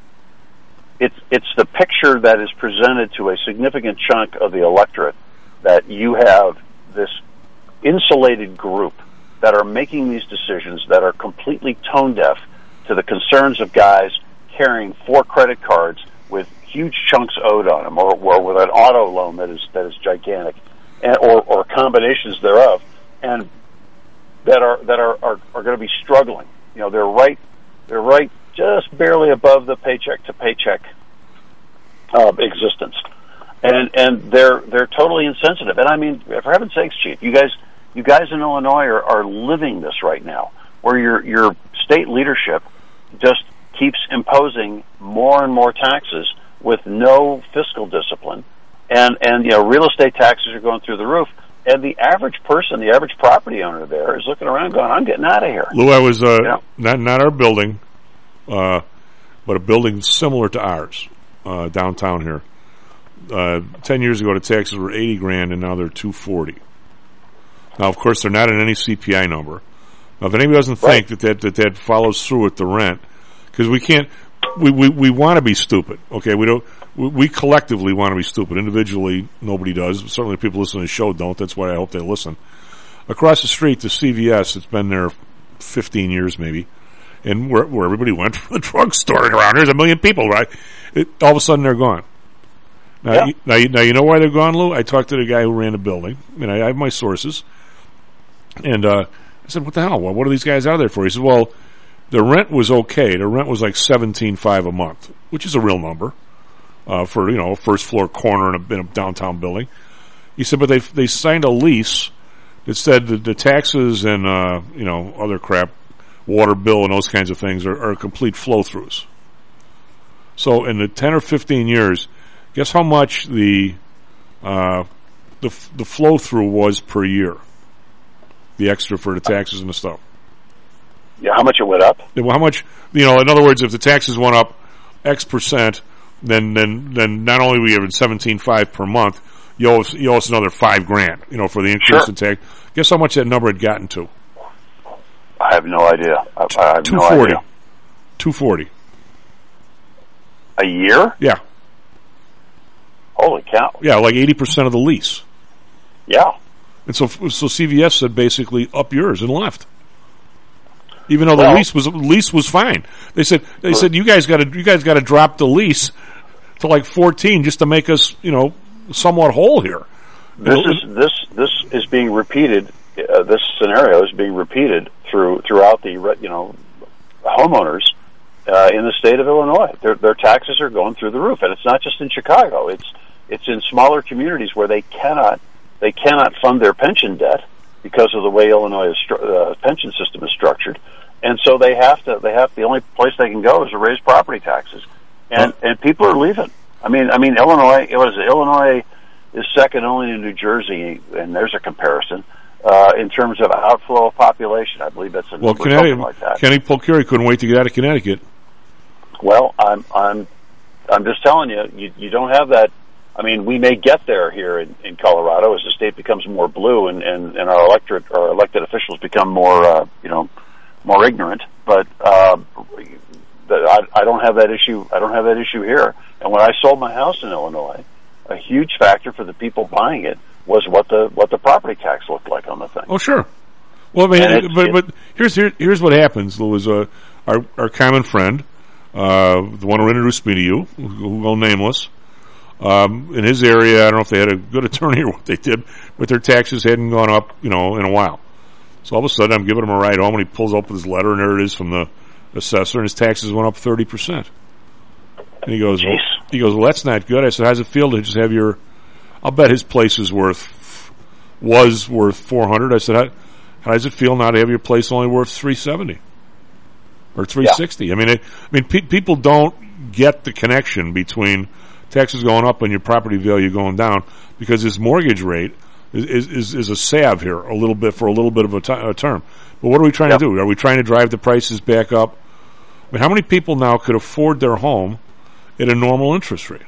it's the picture that is presented to a significant chunk of the electorate, that you have this insulated group that are making these decisions that are completely tone deaf to the concerns of guys carrying 4 credit cards with huge chunks owed on them, or with an auto loan that is gigantic, or combinations thereof, and that are going to be struggling. They're right just barely above the paycheck to paycheck existence, and they're totally insensitive. And I mean, for heaven's sakes, Chief, you guys in Illinois are living this right now, where your state leadership just keeps imposing more and more taxes with no fiscal discipline, and real estate taxes are going through the roof, and the average person, the average property owner there, is looking around going, I'm getting out of here. Lou, I was not our building, but a building similar to ours downtown here. 10 years ago, the taxes were $80,000, and now they're $240,000. Now, of course, they're not in any CPI number. Now, if anybody doesn't think that follows through with the rent, because we can't. We want to be stupid, okay? We collectively want to be stupid. Individually, nobody does. Certainly, people listening to the show don't. That's why I hope they listen. Across the street, the CVS, it's been there 15 years maybe, and where everybody went from the drugstore around. There's 1 million people, right? All of a sudden, they're gone. Now, you know why they're gone, Lou? I talked to the guy who ran the building, and I have my sources, and I said, "What the hell? What are these guys out there for?" He said, "Well, the rent was okay. The rent was like $17,500 a month, which is a real number for a first floor corner in a downtown building." He said, "But they signed a lease that said that the taxes and other crap, water bill and those kinds of things are complete flow throughs. So in the 10 or 15 years, guess how much the flow through was per year? The extra for the taxes and the stuff." Yeah, how much it went up? How much? In other words, if the taxes went up X percent, then not only we have $17,500 per month, you owe us another $5,000, for the increase in tax. Guess how much that number had gotten to? I have no idea. I have 240. no idea. 240. A year? Yeah. Holy cow. Yeah, like 80% of the lease. Yeah. And so CVS said basically up yours and left. Even though the lease was fine. They said you guys got to drop the lease to like 14 just to make us, somewhat whole here. This is being repeated. This scenario is being repeated throughout the homeowners in the state of Illinois. Their taxes are going through the roof, and it's not just in Chicago. It's in smaller communities where they cannot fund their pension debt because of the way Illinois' pension system is structured, and so they have the only place they can go is to raise property taxes, and people are leaving. I mean Illinois is second only to New Jersey, and there's a comparison in terms of outflow of population. I believe that's something like that. Kenny Polcuri couldn't wait to get out of Connecticut. Well, I'm just telling you don't have that. I mean, we may get there here in Colorado as the state becomes more blue and our elected officials become more more ignorant. But I don't have that issue. I don't have that issue here. And when I sold my house in Illinois, a huge factor for the people buying it was what the property tax looked like on the thing. Oh, sure. Well, I mean, but here's what happens. There was our common friend, the one who introduced me to you, who will nameless. In his area, I don't know if they had a good attorney or what they did, but their taxes hadn't gone up, in a while. So all of a sudden, I'm giving him a ride home, and he pulls up with his letter, and there it is from the assessor, and his taxes went up 30%. And he goes, well, that's not good. I said, how's it feel to just have I'll bet his place was worth $400. I said, how does it feel now to have your place only worth $370 or $360? Yeah. I mean, people don't get the connection between taxes going up and your property value going down, because his mortgage rate is a salve here a little bit of a term. But what are we trying to do? Are we trying to drive the prices back up? I mean, how many people now could afford their home at a normal interest rate?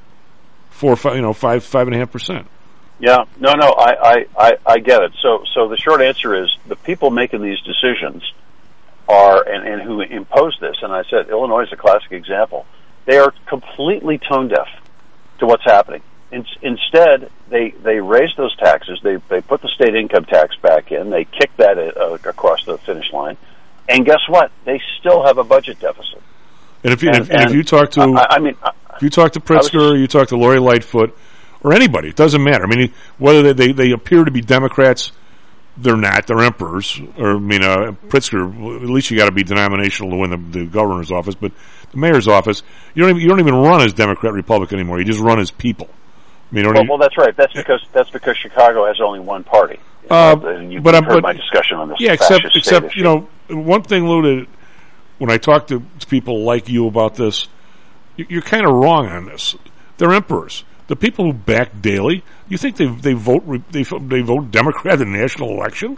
5.5%. Yeah, no, I get it. So the short answer is the people making these decisions are and who impose this. And I said Illinois is a classic example. They are completely tone deaf to what's happening. Instead, they raise those taxes. They put the state income tax back in. They kick that across the finish line. And guess what? They still have a budget deficit. And if you talk to if you talk to Pritzker, or you talk to Lori Lightfoot, or anybody, it doesn't matter. I mean, whether they appear to be Democrats, they're not. They're emperors. Or Pritzker, at least you got to be denominational to win the governor's office. But the mayor's office, you don't even run as Democrat Republican anymore. You just run as people. Well, that's right. That's because Chicago has only one party. You've heard my discussion on this. Yeah, except one thing, Lou, when I talk to people like you about this, you're kind of wrong on this. They're emperors. The people who back Daley, you think they vote Democrat in the national election?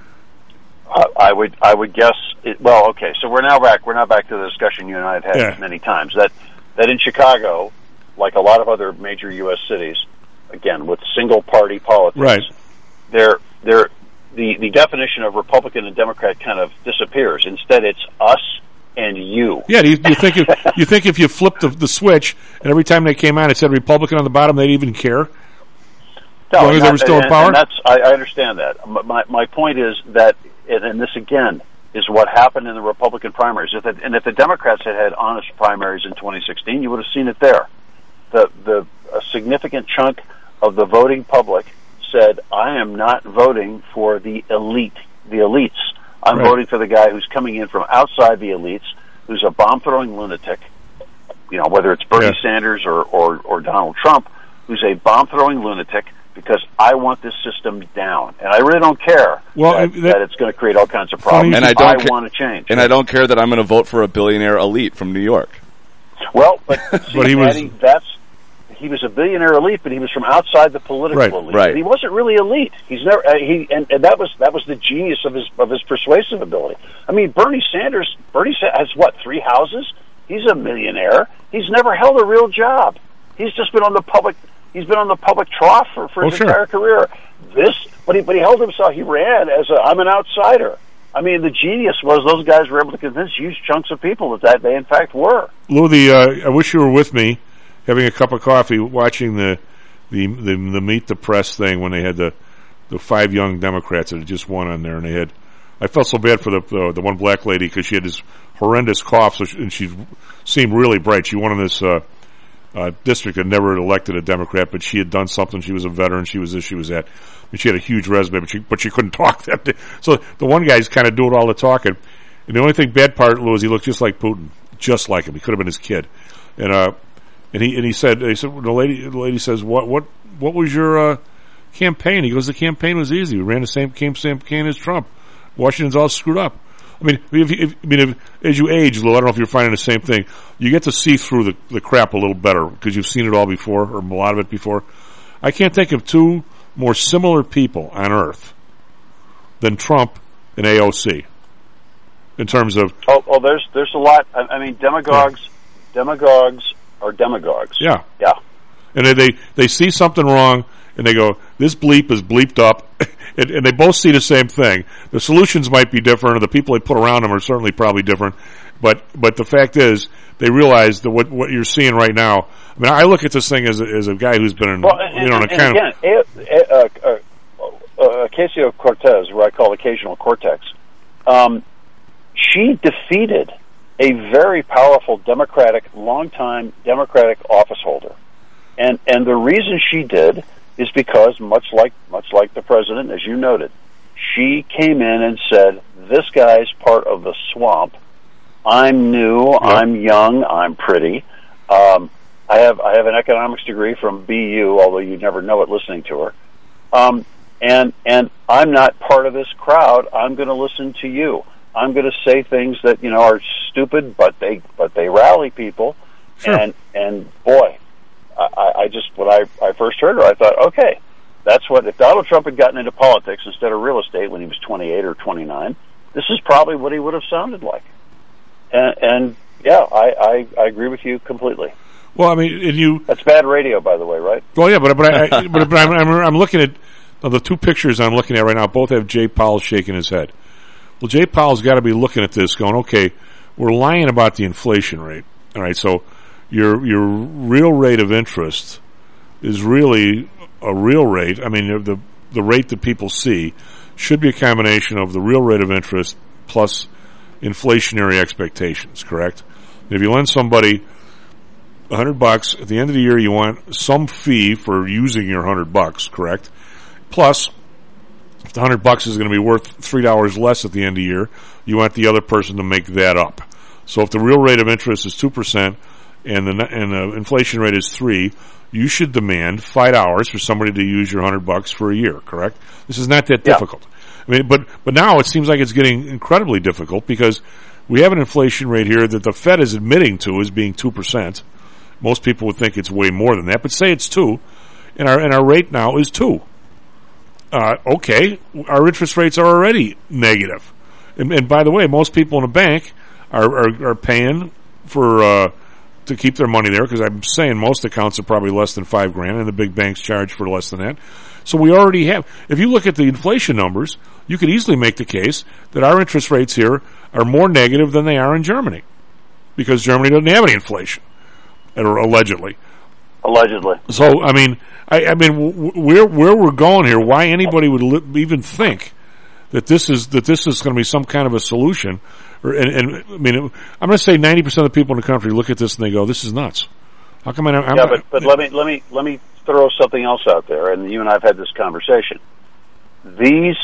I would guess. Okay. So we're now back to the discussion you and I have had many times that in Chicago, like a lot of other major U.S. cities, again with single party politics, right? The definition of Republican and Democrat kind of disappears. Instead, it's us and you. Yeah, you think if you flipped the switch and every time they came on it said Republican on the bottom, they'd even care? No, as long as they were still in power? And I understand that. My point is that, and this again is what happened in the Republican primaries. If the Democrats had honest primaries in 2016, you would have seen it there. A significant chunk of the voting public said, I am not voting for the elites. I'm voting for the guy who's coming in from outside the elites, who's a bomb-throwing lunatic, whether it's Bernie Sanders or Donald Trump, who's a bomb-throwing lunatic, because I want this system down. And I really don't care that it's going to create all kinds of problems. And I want to change. And I don't care that I'm going to vote for a billionaire elite from New York. Well, but he was a billionaire elite, but he was from outside the political elite. Right. He wasn't really elite. He's never and that was the genius of his persuasive ability. I mean, Bernie Sanders has 3 houses? He's a millionaire. He's never held a real job. He's just been on the public. He's been on the public trough for his entire career. But he held himself. He ran as I'm an outsider. I mean, the genius was those guys were able to convince huge chunks of people that they in fact were. Lou, I wish you were with me, having a cup of coffee, watching the Meet the Press thing when they had the 5 young Democrats that had just won on there, and they had. I felt so bad for the one black lady because she had this horrendous cough, and she seemed really bright. She won in this district that never elected a Democrat, but she had done something. She was a veteran. She was this. She was that. And she had a huge resume, but she couldn't talk that day. So the one guy's kind of doing all the talking. And the only bad part, Lou, is he looked just like Putin, just like him. He could have been his kid. And he said the lady says, what was your campaign? He goes, the campaign was easy. We ran the same campaign as Trump. Washington's all screwed up. I mean, if as you age, Lou, I don't know if you're finding the same thing. You get to see through the crap a little better because you've seen it all before, or a lot of it before. I can't think of 2 more similar people on Earth than Trump and AOC in terms of. Oh, there's a lot. I mean, demagogues are demagogues. Yeah. And they see something wrong and they go, "This bleep is bleeped up." And they both see the same thing. The solutions might be different, or the people they put around them are certainly probably different. But the fact is, they realize that what you're seeing right now. I mean, I look at this thing as a guy who's been in, Ocasio-Cortez, who I call occasional Cortex, she defeated a very powerful longtime Democratic office holder, and the reason she did is because, much like the president, as you noted, she came in and said, "This guy's part of the swamp. I'm new. Yep. I'm young. I'm pretty. I have an economics degree from BU, although you'd never know it listening to her. And I'm not part of this crowd. I'm going to listen to you. I'm going to say things that are stupid, but they rally people. Sure. And boy." I just, when I first heard her, I thought, okay, that's what, if Donald Trump had gotten into politics instead of real estate when he was 28 or 29, this is probably what he would have sounded like. And yeah, I agree with you completely. Well, I mean, that's bad radio, by the way, right? Well, yeah, but I'm looking at the 2 pictures I'm looking at right now. Both have Jay Powell shaking his head. Well, Jay Powell's got to be looking at this, going, okay, we're lying about the inflation rate. All right, so your real rate of interest is really a real rate. I mean, the rate that people see should be a combination of the real rate of interest plus inflationary expectations, correct? And if you lend somebody $100, at the end of the year you want some fee for using your $100, correct? Plus, if the $100 is going to be worth $3 less at the end of the year, you want the other person to make that up. So if the real rate of interest is 2%, and the inflation rate is 3%, you should demand $5 for somebody to use your $100 for a year, correct? This is not that difficult. I mean, but now it seems like it's getting incredibly difficult because we have an inflation rate here that the Fed is admitting to as being 2%. Most people would think it's way more than that, but say it's 2%, and our rate now is 2%. Okay, our interest rates are already negative. And by the way, most people in a bank are paying for to keep their money there, because I'm saying most accounts are probably less than $5,000, and the big banks charge for less than that. So we already have. If you look at the inflation numbers, you could easily make the case that our interest rates here are more negative than they are in Germany, because Germany doesn't have any inflation, or allegedly. Allegedly. So I mean, where we're going here? Why anybody would even think that this is going to be some kind of a solution? And I mean, I'm going to say 90% of the people in the country look at this and they go, "This is nuts." How come but let me throw something else out there, and you and I've had this conversation. These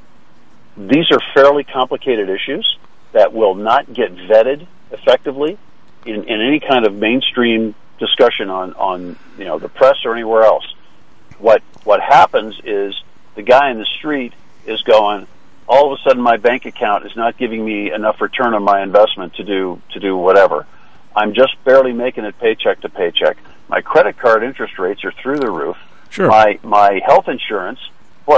are fairly complicated issues that will not get vetted effectively in any kind of mainstream discussion on the press or anywhere else. What happens is the guy in the street is going, all of a sudden my bank account is not giving me enough return on my investment to do whatever. I'm just barely making it paycheck to paycheck. My credit card interest rates are through the roof. Sure. My health insurance, boy,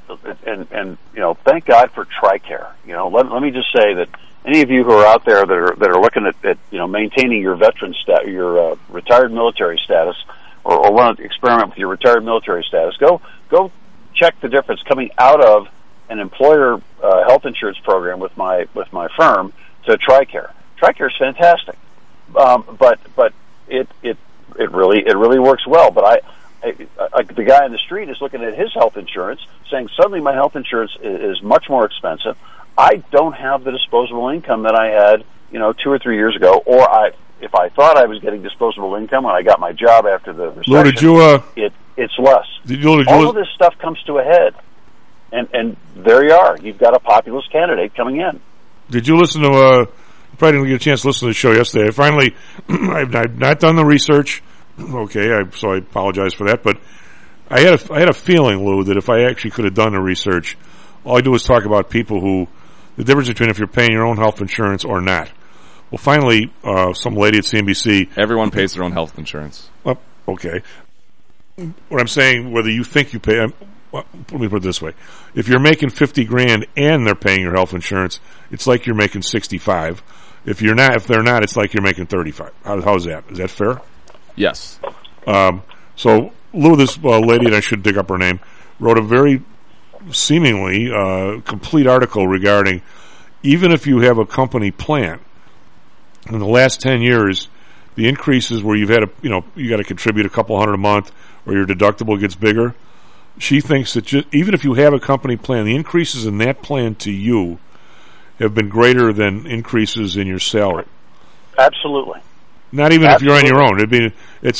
thank God for TRICARE. Let me just say that any of you who are out there that are looking at maintaining your your retired military status, or want to experiment with your retired military status, go check the difference coming out of an employer health insurance program with my firm to TRICARE. TRICARE is fantastic, but it really works well. But the guy on the street is looking at his health insurance, saying suddenly my health insurance is much more expensive. I don't have the disposable income that I had, 2 or 3 years ago, or if I thought I was getting disposable income when I got my job after the recession, it's less. All of this stuff comes to a head, and there you are. You've got a populist candidate coming in. Did you listen to? Probably didn't get a chance to listen to the show yesterday. Finally, I've not done the research. Okay, so I apologize for that. But I had a feeling, Lou, that if I actually could have done the research, all I do is talk about people who the difference between if you're paying your own health insurance or not. Well, finally, some lady at CNBC. Everyone pays their own health insurance. Okay. What I'm saying, whether you think you pay. Let me put it this way: if you're making $50,000 and they're paying your health insurance, it's like you're making 65. If they're not, it's like you're making 35. How's that? Is that fair? Yes. So Lou, this lady, and I should dig up her name, wrote a very seemingly complete article regarding even if you have a company plan. In the last 10 years, the increases where you've had you got to contribute a couple $100 a month, or your deductible gets bigger. She thinks that even if you have a company plan, the increases in that plan to you have been greater than increases in your salary. Absolutely. Not even if you're on your own. In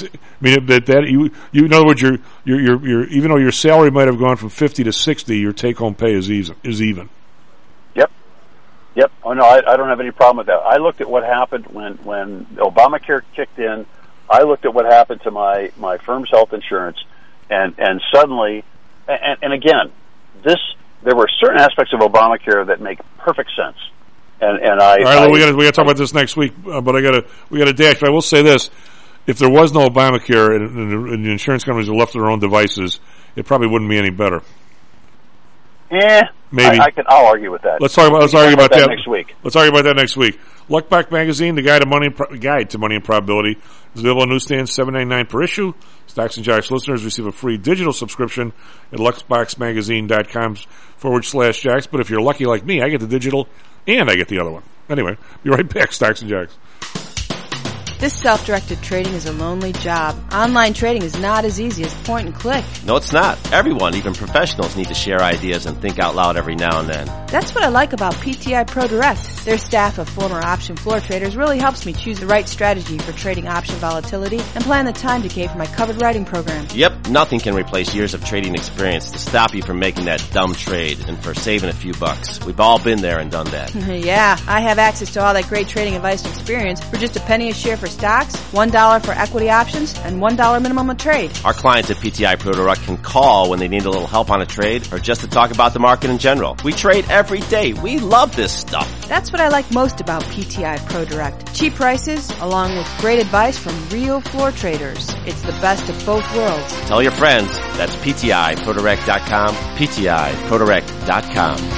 other words, your even though your salary might have gone from 50 to 60, your take home pay is even. Yep. Oh no, I don't have any problem with that. I looked at what happened when Obamacare kicked in. I looked at what happened to my firm's health insurance, and suddenly, and again, there were certain aspects of Obamacare that make perfect sense. And I. All right, we got to talk about this next week, but we got to dash. But I will say this: if there was no Obamacare and the insurance companies were left to their own devices, it probably wouldn't be any better. Maybe I'll argue with that. Let's argue about that next week. Let's argue about that next week. Luckback Magazine, the Guide to Money and Probability, is available on newsstands, $7.99 per issue. Stocks and Jocks listeners receive a free digital subscription at luxboxmagazine.com/Jocks. But if you're lucky like me, I get the digital and I get the other one. Anyway, be right back. Stocks and Jocks. This self-directed trading is a lonely job. Online trading is not as easy as point and click. No, it's not. Everyone, even professionals, need to share ideas and think out loud every now and then. That's what I like about PTI Pro Direct. Their staff of former option floor traders really helps me choose the right strategy for trading option volatility and plan the time decay for my covered writing program. Yep, nothing can replace years of trading experience to stop you from making that dumb trade and for saving a few bucks. We've all been there and done that. Yeah, I have access to all that great trading advice and experience for just a penny a share for stocks, $1 for equity options, and $1 minimum a trade. Our clients at PTI Pro Direct can call when they need a little help on a trade or just to talk about the market in general. We trade every day. We love this stuff. That's what I like most about PTI Pro Direct. Cheap prices, along with great advice from real floor traders. It's the best of both worlds. Tell your friends. That's PTIProDirect.com, PTIProDirect.com.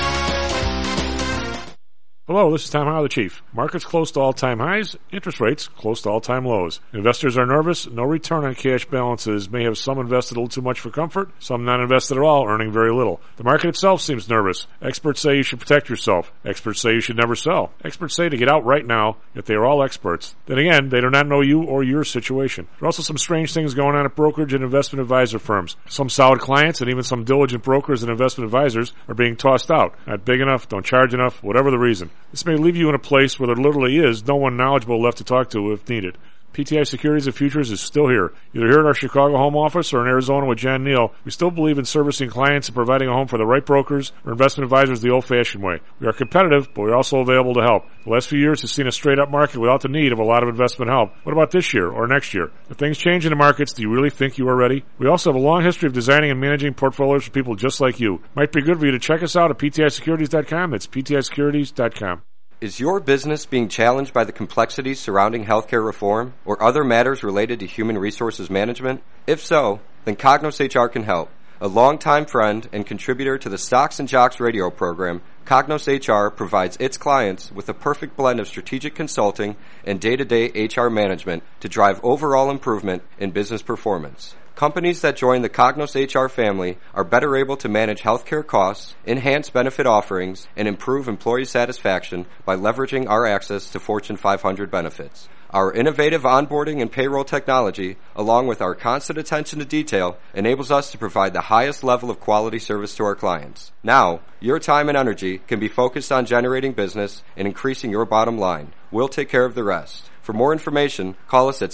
Hello, this is Tom Howell, the Chief. Markets close to all-time highs, interest rates close to all-time lows. Investors are nervous. No return on cash balances may have some invested a little too much for comfort, some not invested at all, earning very little. The market itself seems nervous. Experts say you should protect yourself. Experts say you should never sell. Experts say to get out right now, yet they are all experts. Then again, they do not know you or your situation. There are also some strange things going on at brokerage and investment advisor firms. Some solid clients and even some diligent brokers and investment advisors are being tossed out. Not big enough, don't charge enough, whatever the reason. This may leave you in a place where there literally is no one knowledgeable left to talk to if needed. PTI Securities and Futures is still here. Either here at our Chicago home office or in Arizona with John Neal, we still believe in servicing clients and providing a home for the right brokers or investment advisors the old-fashioned way. We are competitive, but we're also available to help. The last few years has seen a straight-up market without the need of a lot of investment help. What about this year or next year? If things change in the markets, do you really think you are ready? We also have a long history of designing and managing portfolios for people just like you. Might be good for you to check us out at PTISecurities.com. That's PTISecurities.com. Is your business being challenged by the complexities surrounding healthcare reform or other matters related to human resources management? If so, then Cognos HR can help. A longtime friend and contributor to the Stocks and Jocks radio program, Cognos HR provides its clients with a perfect blend of strategic consulting and day-to-day HR management to drive overall improvement in business performance. Companies that join the Cognos HR family are better able to manage healthcare costs, enhance benefit offerings, and improve employee satisfaction by leveraging our access to Fortune 500 benefits. Our innovative onboarding and payroll technology, along with our constant attention to detail, enables us to provide the highest level of quality service to our clients. Now, your time and energy can be focused on generating business and increasing your bottom line. We'll take care of the rest. For more information, call us at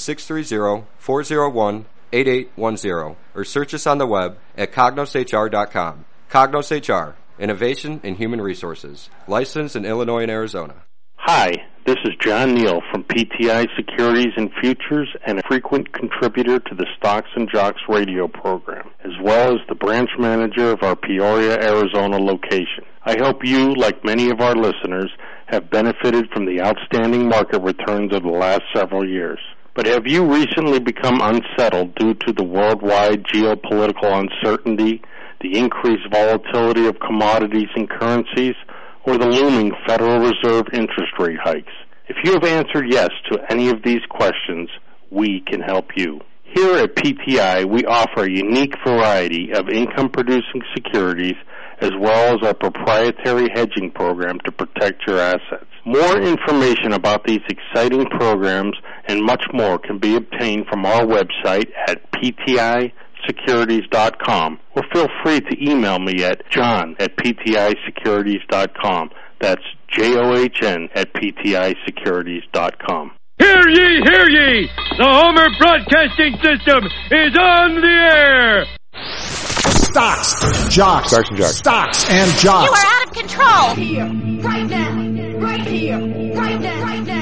630-401-8810 or search us on the web at cognoshr.com. Cognos HR, Innovation in Human Resources, licensed in Illinois and Arizona. Hi, this is John Neal from PTI Securities and Futures and a frequent contributor to the Stocks and Jocks radio program, as well as the branch manager of our Peoria, Arizona location. I hope you, like many of our listeners, have benefited from the outstanding market returns of the last several years. But have you recently become unsettled due to the worldwide geopolitical uncertainty, the increased volatility of commodities and currencies, or the looming Federal Reserve interest rate hikes? If you have answered yes to any of these questions, we can help you. Here at PTI, we offer a unique variety of income-producing securities as well as our proprietary hedging program to protect your assets. More information about these exciting programs and much more can be obtained from our website at ptisecurities.com, or feel free to email me at john@ptisecurities.com. That's JOHN@ptisecurities.com. Hear ye, hear ye! The Homer Broadcasting System is on the air! Stocks, jocks, Stocks and jocks. Stocks and jocks. You are out of control. Here, right now, right here, right now, right now.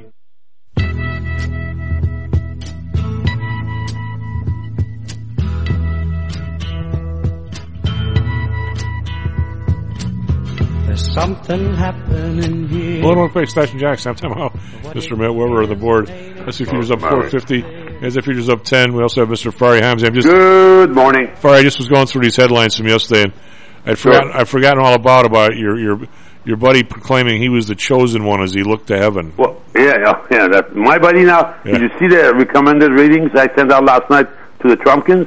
There's something happening here. Well, I want to play Stocks and Jocks sometime. Mr. Matt Weber on the board. S&P futures up 450. S&P futures up 10. We also have Mr. Fari Hamza. Good morning. Fari, I just was going through these headlines from yesterday, and I'd forgotten all about your buddy proclaiming he was the chosen one as he looked to heaven. Well, yeah. That's my buddy now. Yeah. Did you see the recommended readings I sent out last night to the Trumpkins?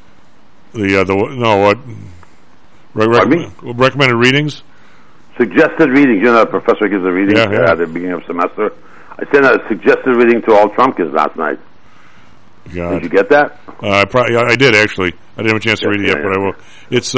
Recommended readings? Suggested readings. You know, the professor gives a reading at the beginning of semester. I sent out a suggested reading to all Trumpkins last night. God. Did you get that? I did actually. I didn't have a chance to read it yet, but I will. It's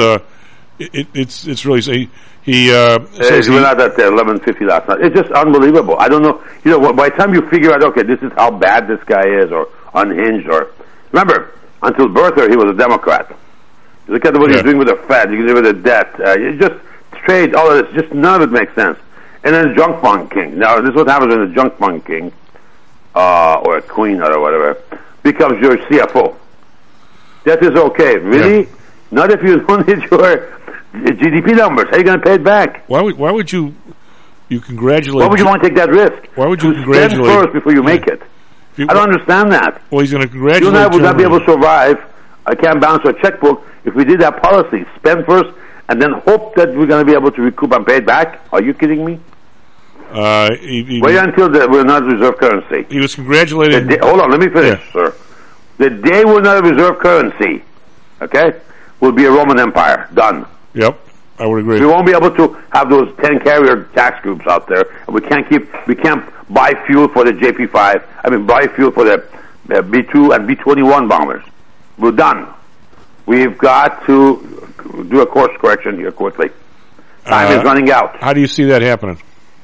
really he says we were not at 11:50 last night. It's just unbelievable. I don't know. You know, by the time you figure out, okay, this is how bad this guy is, or unhinged, or remember, until birther he was a Democrat. You look at what he's doing with the Fed, you can do with the debt. You just trade all of this. Just none of it makes sense. And then junk bond king. Now this is what happens when a junk bond king, or a queen or whatever, becomes your CFO. That is okay. Really? Yeah. Not if you don't hit your GDP numbers. How are you going to pay it back? Why would you congratulate... Why would you want to take that risk? Why would you congratulate... Spend first before you make it. I don't understand that. Well, he's going to congratulate... You and I would not be able to survive. I can't balance our checkbook if we did that policy. Spend first and then hope that we're going to be able to recoup and pay it back. Are you kidding me? Wait until we're not reserve currency. He was congratulating... Hold on, let me finish, sir. The day we're not a reserve currency, okay, will be a Roman Empire. Done. Yep, I would agree. We won't be able to have those 10 carrier tax groups out there, and we can't buy fuel for the JP5. Buy fuel for the B-2 and B-21 bombers. We're done. We've got to do a course correction here quickly. Time is running out. How do you see that happening?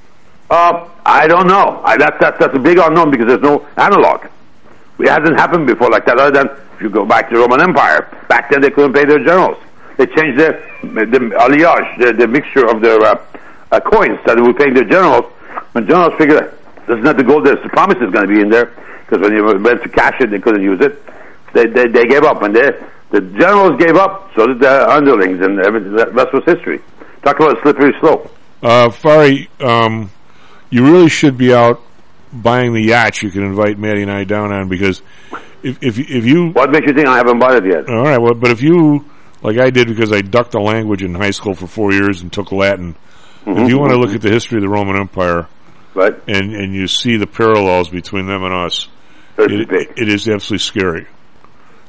I don't know. That's a big unknown because there's no analog. It hasn't happened before like that, other than if you go back to the Roman Empire. Back then they couldn't pay their generals. They changed the alliage, the mixture of their coins that they were paying their generals. When generals figured this is not the gold, the promise is going to be in there, because when you went to cash it, they couldn't use it. They gave up. When the generals gave up, so did the underlings, and the rest was history. Talk about a slippery slope. Fari, you really should be out buying the yacht you can invite Maddie and I down on, because if you... What makes you think I haven't bought it yet? All right, well, but if you, like I did because I ducked a language in high school for 4 years and took Latin, if you want to look at the history of the Roman Empire, right, and you see the parallels between them and us, it is absolutely scary.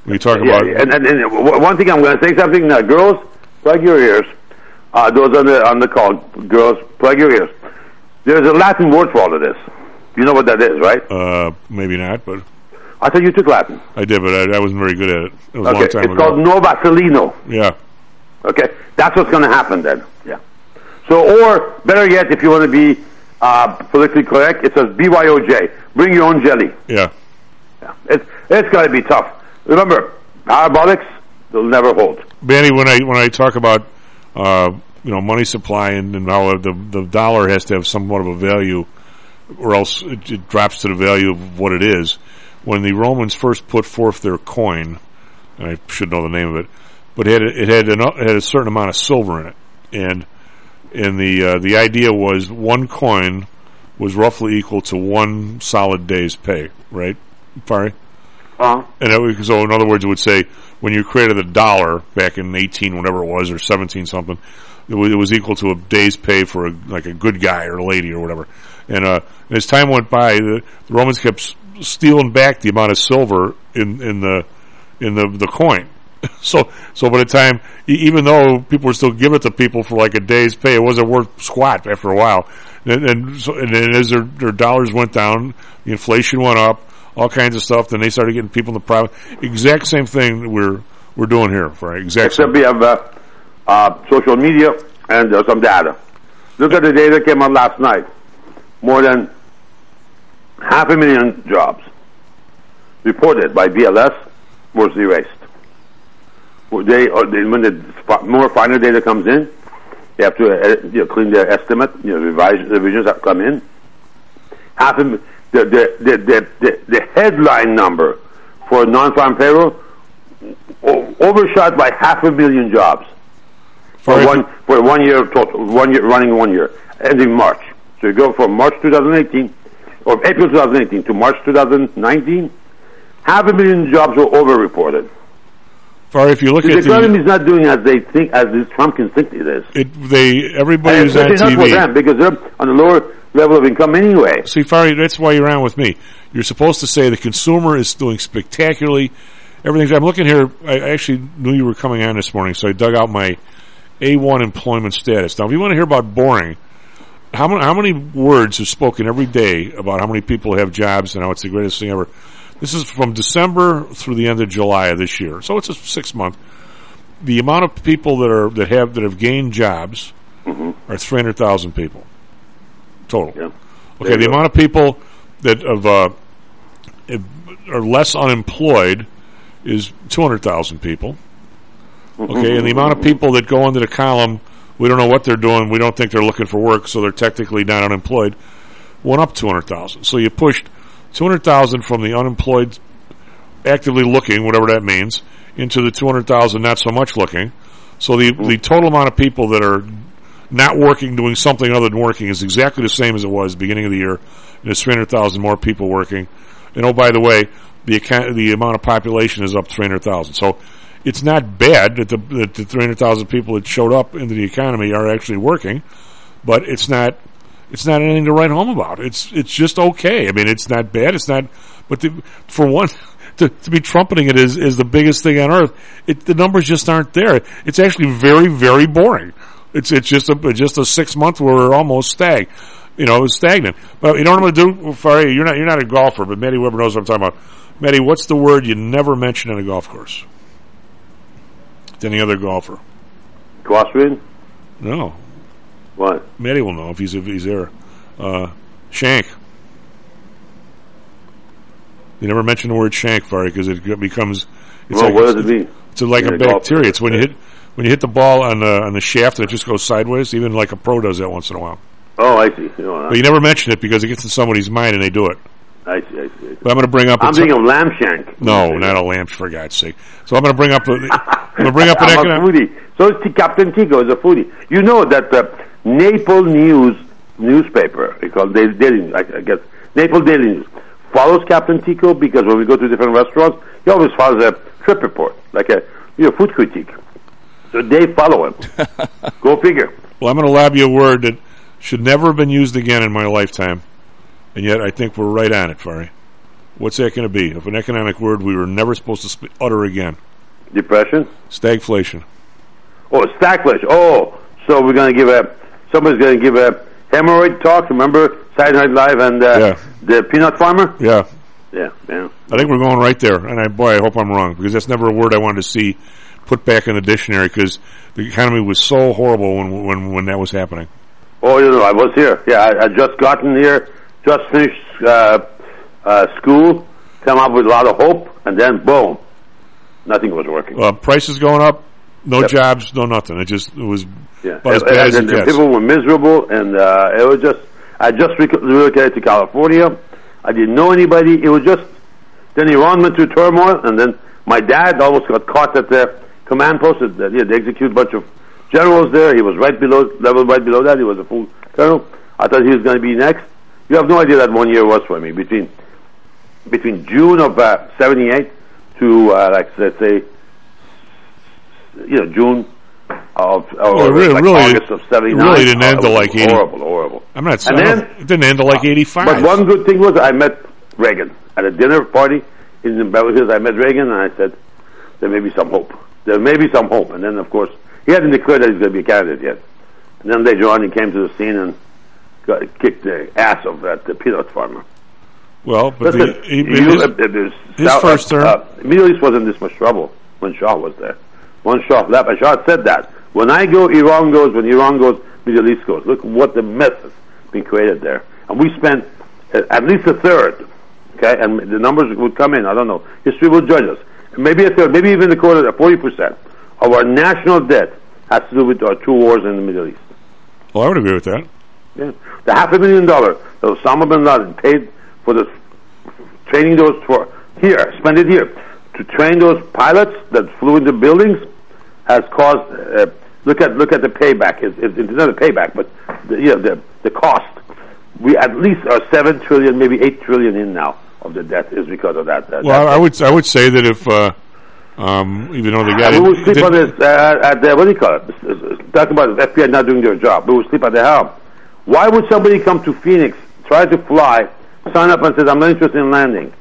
When you talk about... And one thing, I'm going to say something now. Girls, plug your ears. Those on the call, girls, plug your ears. There's a Latin word for all of this. You know what that is, right? Maybe not, but... I thought you took Latin. I did, but I wasn't very good at it. It was a long time it's ago. called no vacilino. Yeah. Okay, that's what's going to happen then. Yeah. So, or better yet, if you want to be politically correct, it says BYOJ. Bring your own jelly. Yeah. It's going to be tough. Remember, parabolics, they'll never hold. Banny, when I talk about money supply and how the dollar has to have somewhat of a value, or else it drops to the value of what it is. When the Romans first put forth their coin, and I should know the name of it, but it had a certain amount of silver in it, and the idea was one coin was roughly equal to one solid day's pay, right, Fari? Uh-huh. And so, in other words, it would say when you created the dollar back in 18, whatever it was, or 17 something, it was equal to a day's pay for a good guy or a lady or whatever. And as time went by, the Romans kept stealing back the amount of silver in the coin. So by the time, even though people were still giving it to people for like a day's pay, it wasn't worth squat after a while. And as their dollars went down, the inflation went up, all kinds of stuff. Then they started getting people in the private. Exact same thing we're doing here, right? Except we have social media and some data. Look at the data that came out last night. More than 500,000 jobs reported by BLS was erased. When the more final data comes in, they have to clean their estimate. Revisions have come in. The headline number for non-farm payroll overshot by 500,000 jobs for 1 year total, running 1 year, ending March. So you go from March 2018 or April 2018 to March 2019, 500,000 jobs were over-reported. If you look the at economy is not doing as they think, as this Trump can think it is. Everybody is on TV. Not for them, because they're on a lower level of income anyway. See, Fari, that's why you're on with me. You're supposed to say the consumer is doing spectacularly. Everything's. I'm looking here. I actually knew you were coming on this morning, so I dug out my A1 employment status. Now, if you want to hear about boring, how many words are spoken every day about how many people have jobs and how it's the greatest thing ever? This is from December through the end of July of this year, so it's a 6 month. The amount of people that have gained jobs are 300,000 people total. Yeah. Okay, the amount of people that are less unemployed is 200,000 people. Okay, and the amount of people that go into the column, we don't know what they're doing, we don't think they're looking for work, so they're technically not unemployed, went up 200,000. So you pushed 200,000 from the unemployed, actively looking, whatever that means, into the 200,000 not so much looking. So the total amount of people that are not working, doing something other than working, is exactly the same as it was at the beginning of the year. And there's 300,000 more people working. And oh, by the way, the amount of population is up 300,000. So it's not bad that the 300,000 people that showed up into the economy are actually working, but it's not anything to write home about. It's just okay. I mean, it's not bad. It's not, but for one, to be trumpeting it is the biggest thing on earth. The numbers just aren't there. It's actually very, very boring. It's just a 6 month where we're almost stagnant. But you know what I'm going to do, Fari? You're not a golfer, but Matty Weber knows what I'm talking about. Matty, what's the word you never mention on a golf course to any other golfer? Crosswind? No. What? Matty will know if he's there. Shank. You never mention the word shank, Fari, because it becomes. What does it mean? It's like a bacteria. It's when you hit the ball on the shaft and it just goes sideways. Even like a pro does that once in a while. Oh, I see. But you never mention it because it gets in somebody's mind and they do it. I see. But I'm going to bring up. I'm thinking of lamb shank. No, not a lamb, for God's sake. So I'm going to bring up. I'm going to bring up an economic. Foodie. So is Captain Tico is a foodie. You know that the Naples News newspaper, they call Daily News, I guess Naples Daily News, follows Captain Tico because when we go to different restaurants, he always follows a trip report, like a food critique. So they follow him. Go figure. Well, I'm going to lob you a word that should never have been used again in my lifetime, and yet I think we're right on it, Fari. What's that going to be? Of an economic word we were never supposed to utter again. Depression? Stagflation. Oh, stagflation. Oh, so we're going to give somebody's going to give a hemorrhoid talk. Remember Saturday Night Live and the peanut farmer? Yeah. Yeah. I think we're going right there, and I hope I'm wrong, because that's never a word I wanted to see put back in the dictionary, because the economy was so horrible when that was happening. Oh, I was here. Yeah, I just gotten here, just finished school, come up with a lot of hope, and then boom, nothing was working. Prices going up, no jobs, no nothing. It was about as bad as it gets. People were miserable, and it was just. I just relocated to California. I didn't know anybody. It was just. Then Iran went through turmoil, and then my dad almost got caught at the command post. They executed a bunch of generals there. He was right below that. He was a full colonel. I thought he was going to be next. You have no idea that 1 year was for me between June of '78 to let's say June of August of '79. It really didn't end to like 80. Horrible. I'm not saying it didn't end to like 85. But one good thing was I met Reagan at a dinner party in Beverly Hills. I met Reagan and I said, there may be some hope. And then, of course, he hadn't declared that he was going to be a candidate yet. And then later on, he came to the scene and kicked the ass of the peanut farmer. Well, but his first term, Middle East wasn't this much trouble when Shah was there. When Shah left, and Shah said that when I go, Iran goes. When Iran goes, Middle East goes. Look what the mess has been created there, and we spent at least a third. Okay, and the numbers would come in. I don't know. History will judge us. Maybe a third, maybe even a quarter, 40% of our national debt has to do with our two wars in the Middle East. Well, I would agree with that. Yeah, the $500,000 that Osama bin Laden paid for the training those spend it here to train those pilots that flew into buildings has caused. Look at the payback. It's not a payback, but the cost. We at least are 7 trillion, maybe 8 trillion in now of the debt is because of that. Well, I would say that if even though the guy we would sleep on this at the, what do you call it? Talk about the FBI not doing their job. We would sleep at the helm. Why would somebody come to Phoenix, try to fly, sign up and says, I'm not interested in landing?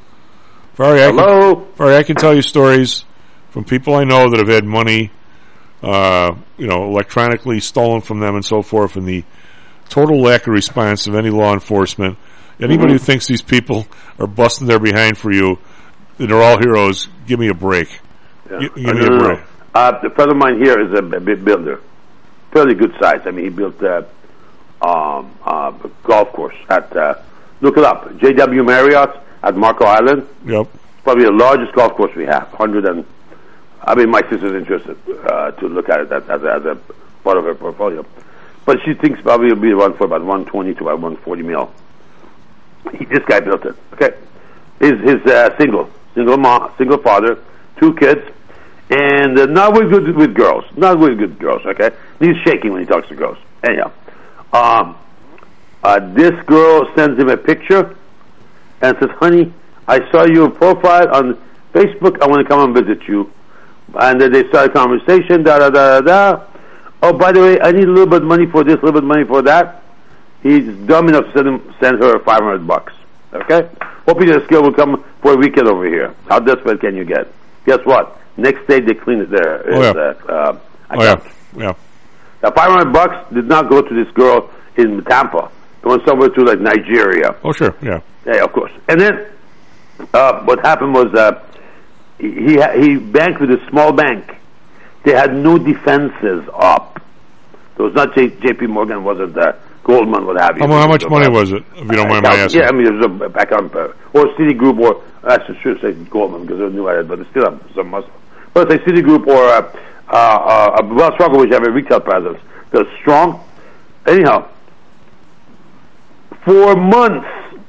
I can tell you stories from people I know that have had money, electronically stolen from them and so forth, and the total lack of response of any law enforcement. Anybody who thinks these people are busting their behind for you, they're all heroes, give me a break. Yeah. Give me a break. A friend of mine here is a big builder. Fairly good size. I mean, he built a golf course at, look it up, JW Marriott at Marco Island. Yep. Probably the largest golf course we have. My sister's interested to look at it as a part of her portfolio. But she thinks probably it'll be run for about 120 to about 140 mil. This guy built it. Okay, his single father, 2 kids, and not very good with girls. Not very good with girls. Okay, he's shaking when he talks to girls. Anyhow, this girl sends him a picture and says, "Honey, I saw your profile on Facebook. I want to come and visit you." And then they start a conversation. Oh, by the way, I need a little bit of money for this, a little bit of money for that. He's dumb enough to send her $500. Okay? Hoping this girl will come for a weekend over here. How desperate can you get? Guess what? Next day they clean it there. Yeah. The $500 did not go to this girl in Tampa. It went somewhere to like Nigeria. Oh, sure. Yeah. Yeah, of course. And then what happened was he banked with a small bank. They had no defenses up. It was not J.P. Morgan, wasn't Goldman, what have you. How much money was it, if you don't mind my asking? Yeah, I mean, it was a account, or Citigroup, or I should say Goldman, because they're new at it, but they still have some muscle. But let's say Citigroup or Wells Fargo, which have a retail presence. They're strong. Anyhow, for months,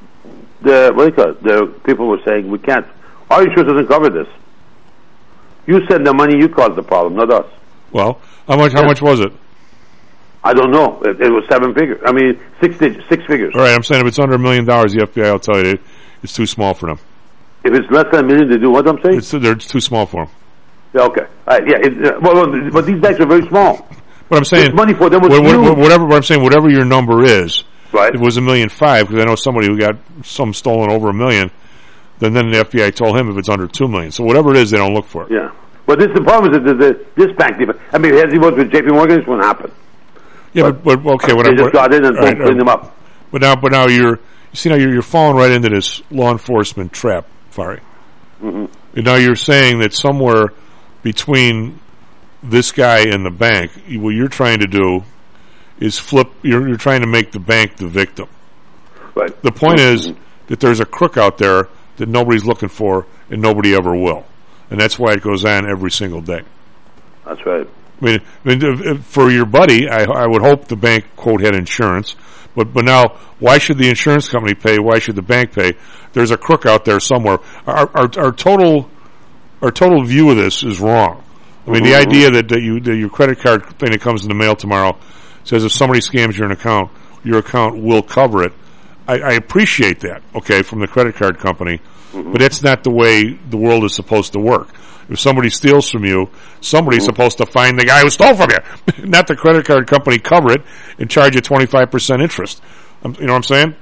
the people were saying, we can't. Our insurance doesn't cover this. You send the money, you caused the problem, not us. Well, how much was it? I don't know. It was 7 figures. I mean, 6 figures. All right, I'm saying if it's under $1 million, the FBI will tell you it's too small for them. If it's less than $1 million, they do what I'm saying? It's too small for them. Yeah, okay. But these banks are very small. But I'm saying money for them was huge. Whatever your number is, right? If it was $1.5 million, because I know somebody who got some stolen over $1 million. then the FBI told him if it's under $2 million. So whatever it is, they don't look for it. Yeah. But the problem is that this bank, I mean, as he was with J.P. Morgan, this won't happen. Yeah, but okay. They just got in and cleaned them up. But now you're falling right into this law enforcement trap, Fari. Mm-hmm. And now you're saying that somewhere between this guy and the bank, what you're trying to do is flip. You're trying to make the bank the victim. Right. The point is that there's a crook out there that nobody's looking for and nobody ever will, and that's why it goes on every single day. That's right. I mean, for your buddy, I would hope the bank, quote, had insurance. But now, why should the insurance company pay? Why should the bank pay? There's a crook out there somewhere. Our total view of this is wrong. I mean, the idea that your credit card thing that comes in the mail tomorrow says if somebody scams your account will cover it. I appreciate that, okay, from the credit card company, but that's not the way the world is supposed to work. If somebody steals from you, somebody's supposed to find the guy who stole from you, not the credit card company cover it and charge you 25% interest. You know what I'm saying?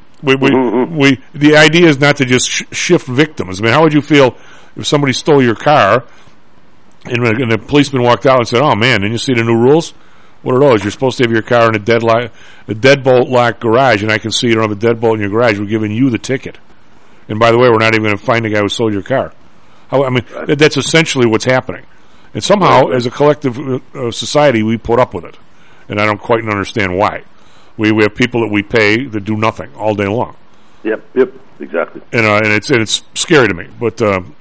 The idea is not to just shift victims. I mean, how would you feel if somebody stole your car and the policeman walked out and said, "Oh man, didn't you see the new rules? What are those? You're supposed to have your car in a deadbolt locked garage, and I can see you don't have a deadbolt in your garage. We're giving you the ticket. And by the way, we're not even going to find the guy who sold your car." That's essentially what's happening. And somehow, as a collective society, we put up with it. And I don't quite understand why. We have people that we pay that do nothing all day long. Yep, exactly. And it's scary to me. But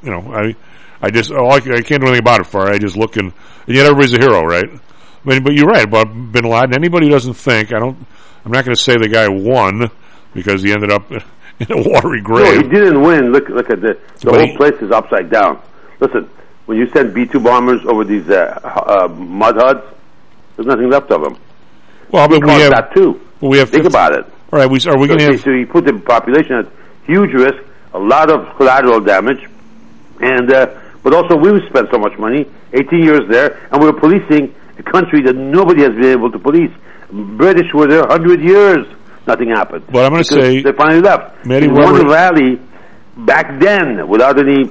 I can't do anything about it. I just look and yet everybody's a hero, right? I mean, but you're right about Bin Laden. Anybody who doesn't think, I'm not going to say the guy won because he ended up in a watery grave. No, he didn't win. Look at the whole place is upside down. Listen, when you send B-2 bombers over these mud huts, there's nothing left of them. Well, but we have that too. Well, we have think about it. All right, are we going to have? So you put the population at huge risk, a lot of collateral damage, and but also we spent so much money, 18 years there, and we were policing a country that nobody has been able to police. British were there 100 years. Nothing happened. But I'm going to say they finally left. Matty in one rally back then, without any,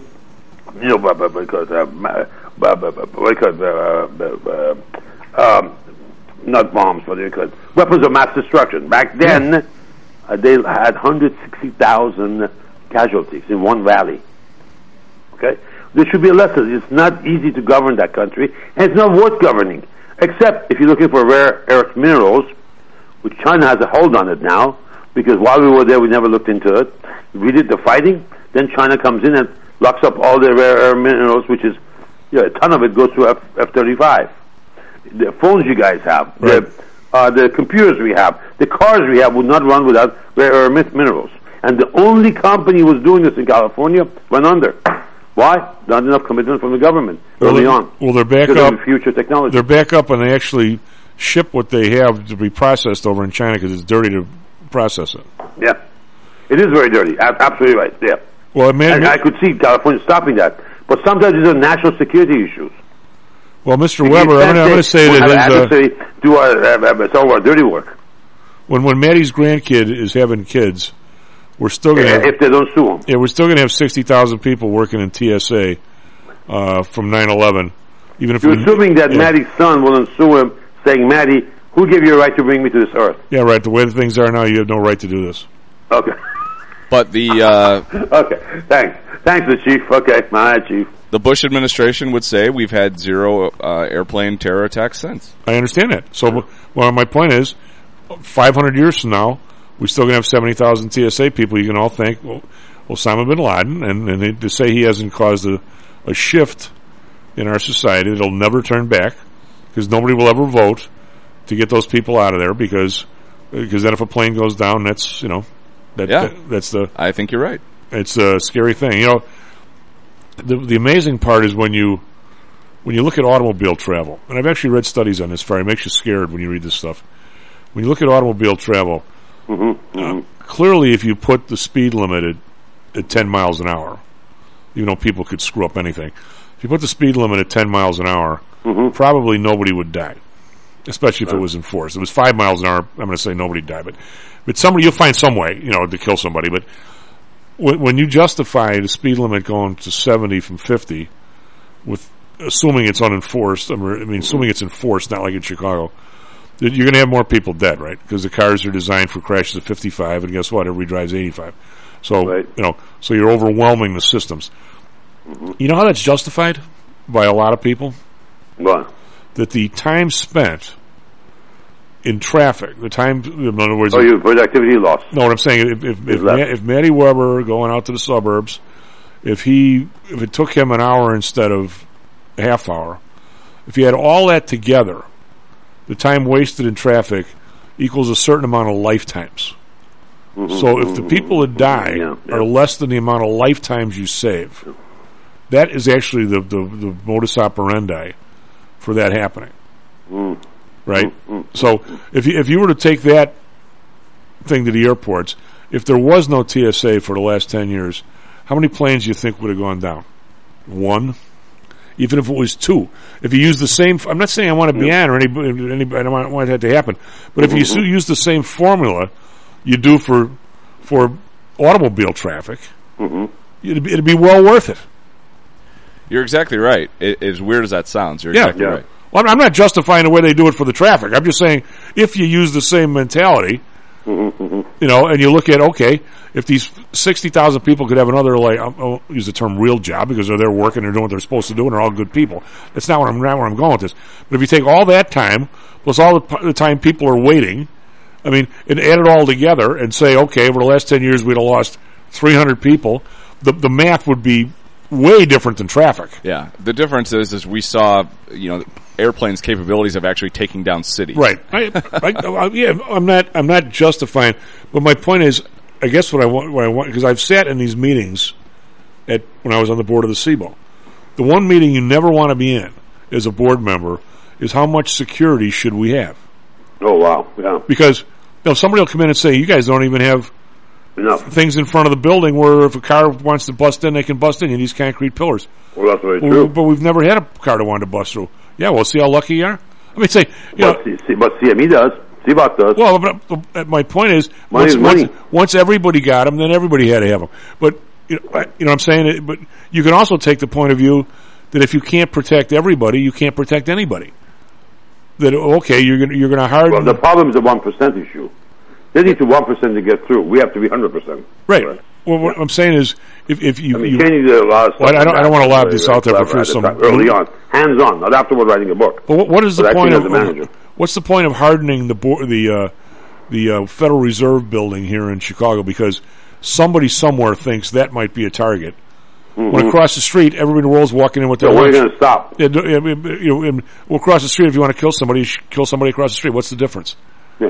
not bombs, but weapons of mass destruction. Back then, they had 160,000 casualties in one rally. Okay, there should be a lesson. It's not easy to govern that country, and it's not worth governing, except if you're looking for rare earth minerals, which China has a hold on it now, because while we were there, we never looked into it. We did the fighting, then China comes in and locks up all the rare earth minerals, which is, a ton of it goes to F-35. The phones you guys have, right. The computers we have, the cars we have would not run without rare earth minerals. And the only company who was doing this in California went under. Why? Not enough commitment from the government early on. Well, they're back up. Future technology. They're back up, and they actually ship what they have to be processed over in China because it's dirty to process it. Yeah, it is very dirty. Absolutely right. Yeah. Well, I could see California stopping that, but sometimes these are national security issues. Well, Mr. Weber, I'm going to say that do some of our dirty work. When Matty's grandkid is having kids, we're still going to if they don't sue them. Yeah, we're still going to have 60,000 people working in TSA from 9/11. Even if you're assuming that Matty's son will sue him, saying, "Matty, who gave you a right to bring me to this earth?" Yeah, right. The way the things are now, you have no right to do this. Okay. But the okay, thanks, the chief. Okay, my chief. The Bush administration would say we've had zero airplane terror attacks since. I understand that. So, my point is, 500 years from now, we're still going to have 70,000 TSA people. You can all thank Osama bin Laden, and to say he hasn't caused a shift in our society that'll never turn back, because nobody will ever vote to get those people out of there, because then if a plane goes down, that's that's the. I think you're right. It's a scary thing. The amazing part is when you look at automobile travel, and I've actually read studies on this. It makes you scared when you read this stuff. When you look at automobile travel, clearly, if you put the speed limit at 10 miles an hour, even though people could screw up anything, if you put the speed limit at 10 miles an hour, probably nobody would die, especially if it was enforced. If it was 5 miles an hour, I'm going to say nobody died, but somebody, you'll find some way, to kill somebody. But when you justify the speed limit going to 70 from 50, with assuming it's unenforced, assuming it's enforced, not like in Chicago, you're going to have more people dead, right? Because the cars are designed for crashes at 55, and guess what? Everybody drives 85. So, so you're overwhelming the systems. Mm-hmm. You know how that's justified by a lot of people? What? That the time spent in traffic, in other words... your productivity loss. No, what I'm saying, if Matty Weber going out to the suburbs, if it took him an hour instead of a half hour, if he had all that together, the time wasted in traffic equals a certain amount of lifetimes. Mm-hmm. So if the people that die are less than the amount of lifetimes you save, that is actually the modus operandi for that happening. Right? So if you were to take that thing to the airports, if there was no TSA for the last 10 years, how many planes do you think would have gone down? 1? Even if it was 2. If you use the same, I'm not saying I want to be on or anybody, I don't want that to happen, but if you use the same formula you do for automobile traffic, it'd be well worth it. You're exactly right. As weird as that sounds, you're exactly right. Well, I'm not justifying the way they do it for the traffic. I'm just saying if you use the same mentality, and you look at, okay, if these 60,000 people could have another, I'll use the term real job because they're there working, they're doing what they're supposed to do, and they're all good people. That's not where I'm going with this. But if you take all that time, plus all the time people are waiting, and add it all together and say, okay, over the last 10 years we'd have lost 300 people, the math would be way different than traffic. Yeah. The difference is we saw, airplanes' capabilities of actually taking down cities. Right. I'm not justifying, but my point is, I guess what I want, because I've sat in these meetings when I was on the board of the SIBO. The one meeting you never want to be in as a board member is how much security should we have? Oh, wow. Yeah. Because somebody will come in and say, you guys don't even have things in front of the building where if a car wants to bust in, they can bust in. You need these concrete pillars. Well, that's very true. But we've never had a car that wanted to bust through. Yeah, well, see how lucky you are? But CME does. CBOT does. Well, but my point is, once everybody got them, then everybody had to have them. But, you know what I'm saying? But you can also take the point of view that if you can't protect everybody, you can't protect anybody. That, okay, you're going to harden... Well, the problem is the 1% issue. They need to 1% to get through. We have to be 100%. Right. Well, what I'm saying is, if you... changing a lot of stuff. I don't want to lob this out there for some... Early on. Hands-on, not afterward writing a book. But what is the point of... What's the point of hardening the Federal Reserve building here in Chicago? Because somebody somewhere thinks that might be a target. When across the street, everybody in the world's walking in with their lunch. Where are you going to stop? Well, across the street, if you want to kill somebody, you should kill somebody across the street. What's the difference? Yeah.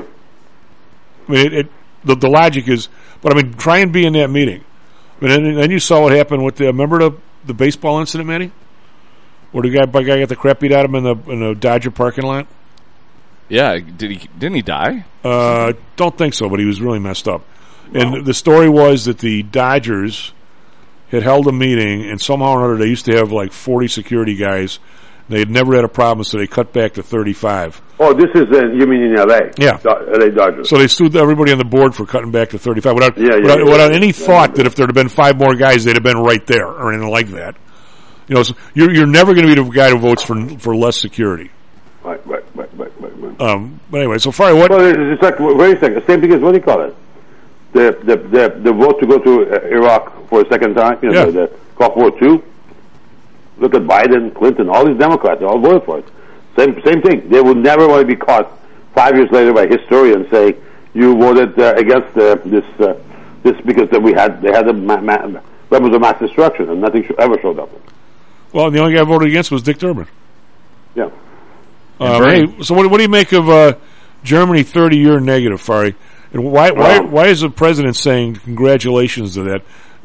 The logic is, but try and be in that meeting. And then you saw what happened with remember the baseball incident, Matty? Where the guy got the crap beat out of him in the Dodger parking lot? Yeah, didn't he die? Don't think so, but he was really messed up. Wow. And the story was that the Dodgers had held a meeting, and somehow or another they used to have 40 security guys. They had never had a problem, so they cut back to 35. Oh, this is you mean in L.A.? Yeah. L.A. Dodgers. So they sued everybody on the board for cutting back to 35 without any thought that if there had been 5 more guys, they'd have been right there or anything like that. So you're never going to be the guy who votes for less security. Right. But anyway, so far, what? Well, it's like, wait a second. Same thing as what do you call it? The vote to go to Iraq for a second time. The Gulf War II. Look at Biden, Clinton, all these Democrats. They all voted for it. Same thing. They would never want to be caught 5 years later by historians say you voted against this because they had the weapons of mass destruction and nothing ever showed up. Well, the only guy I voted against was Dick Durbin. Yeah. So what do you make of Germany 30-year negative, Fari? And why is the president saying congratulations to that?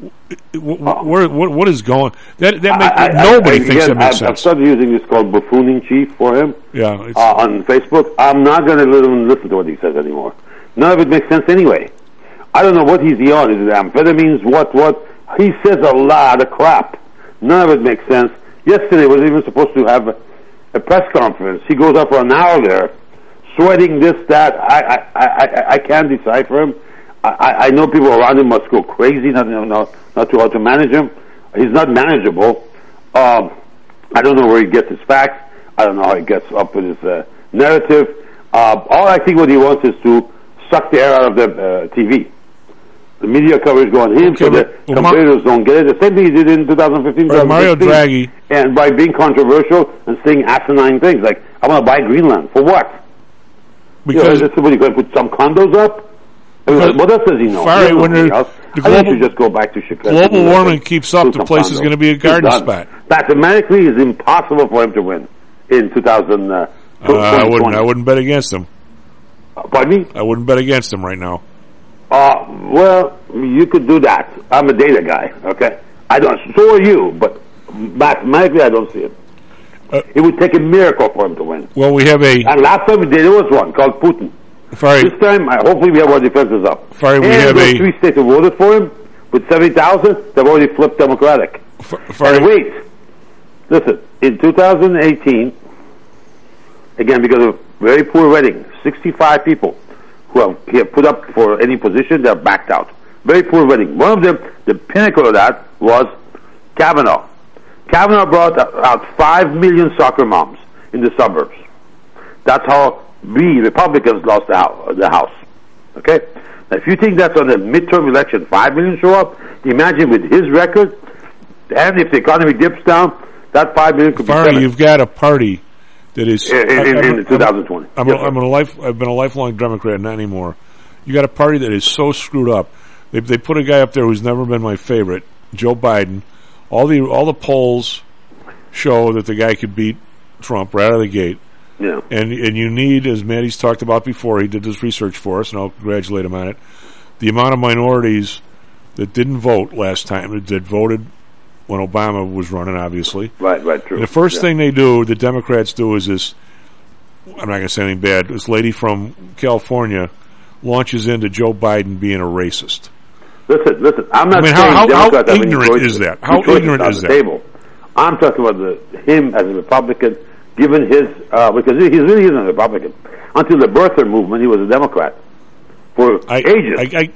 What is going? Nobody thinks that makes sense. I've started using this called buffooning chief for him. Yeah, on Facebook. I'm not going to listen to what he says anymore. None of it makes sense anyway. I don't know what he's on. Is it amphetamines? What? He says a lot of crap. None of it makes sense. Yesterday was even supposed to have a press conference. He goes up for an hour there, sweating this, that. I can't decipher him. I know people around him must go crazy not to how to manage him. He's not manageable. I don't know where he gets his facts. I don't know how he gets up with his narrative. All I think what he wants is to suck the air out of the TV. The media coverage go on him, so the competitors don't get it. The same thing he did in 2015, Mario Draghi. And by being controversial and saying asinine things, like, I want to buy Greenland. For what? Because somebody going to put some condos up? What else does he know? Far when I think you just go back to Chicago. Global warming keeps up, the place is going to be a garden spot. Mathematically, it's impossible for him to win in 2020. I wouldn't bet against him. Pardon me? I wouldn't bet against him right now. Well, you could do that. I'm a data guy, okay? I don't. So are you, but mathematically, I don't see it. It would take a miracle for him to win. Well, we have And last time there was one called Putin. This time, hopefully, we have our defenses up. We have those 3 states who voted for him with 70,000. They've already flipped Democratic. And wait, listen. In 2018, again because of very poor vetting, 65 people who have put up for any position, they're backed out. Very poor vetting. One of them, the pinnacle of that, was Kavanaugh. Kavanaugh brought out 5 million soccer moms in the suburbs. That's how we, Republicans, lost the House. Okay? Now, if you think that's on the midterm election, 5 million show up, imagine with his record, and if the economy dips down, that 5 million could be 7. You've got a party that is... In 2020. I've been a lifelong Democrat, not anymore. You got a party that is so screwed up. They put a guy up there who's never been my favorite, Joe Biden. All the polls show that the guy could beat Trump right out of the gate. Yeah. And you need, as Maddie's talked about before, he did this research for us, and I'll congratulate him on it, the amount of minorities that didn't vote last time, that voted when Obama was running, obviously. Right, true. And the first thing the Democrats do is this, I'm not going to say anything bad, this lady from California launches into Joe Biden being a racist. Listen, I'm not saying how Democrats ignorant is that? How ignorant is that? Table. I'm talking about him as a Republican, given his, because he really isn't a Republican. Until the birther movement, he was a Democrat for ages.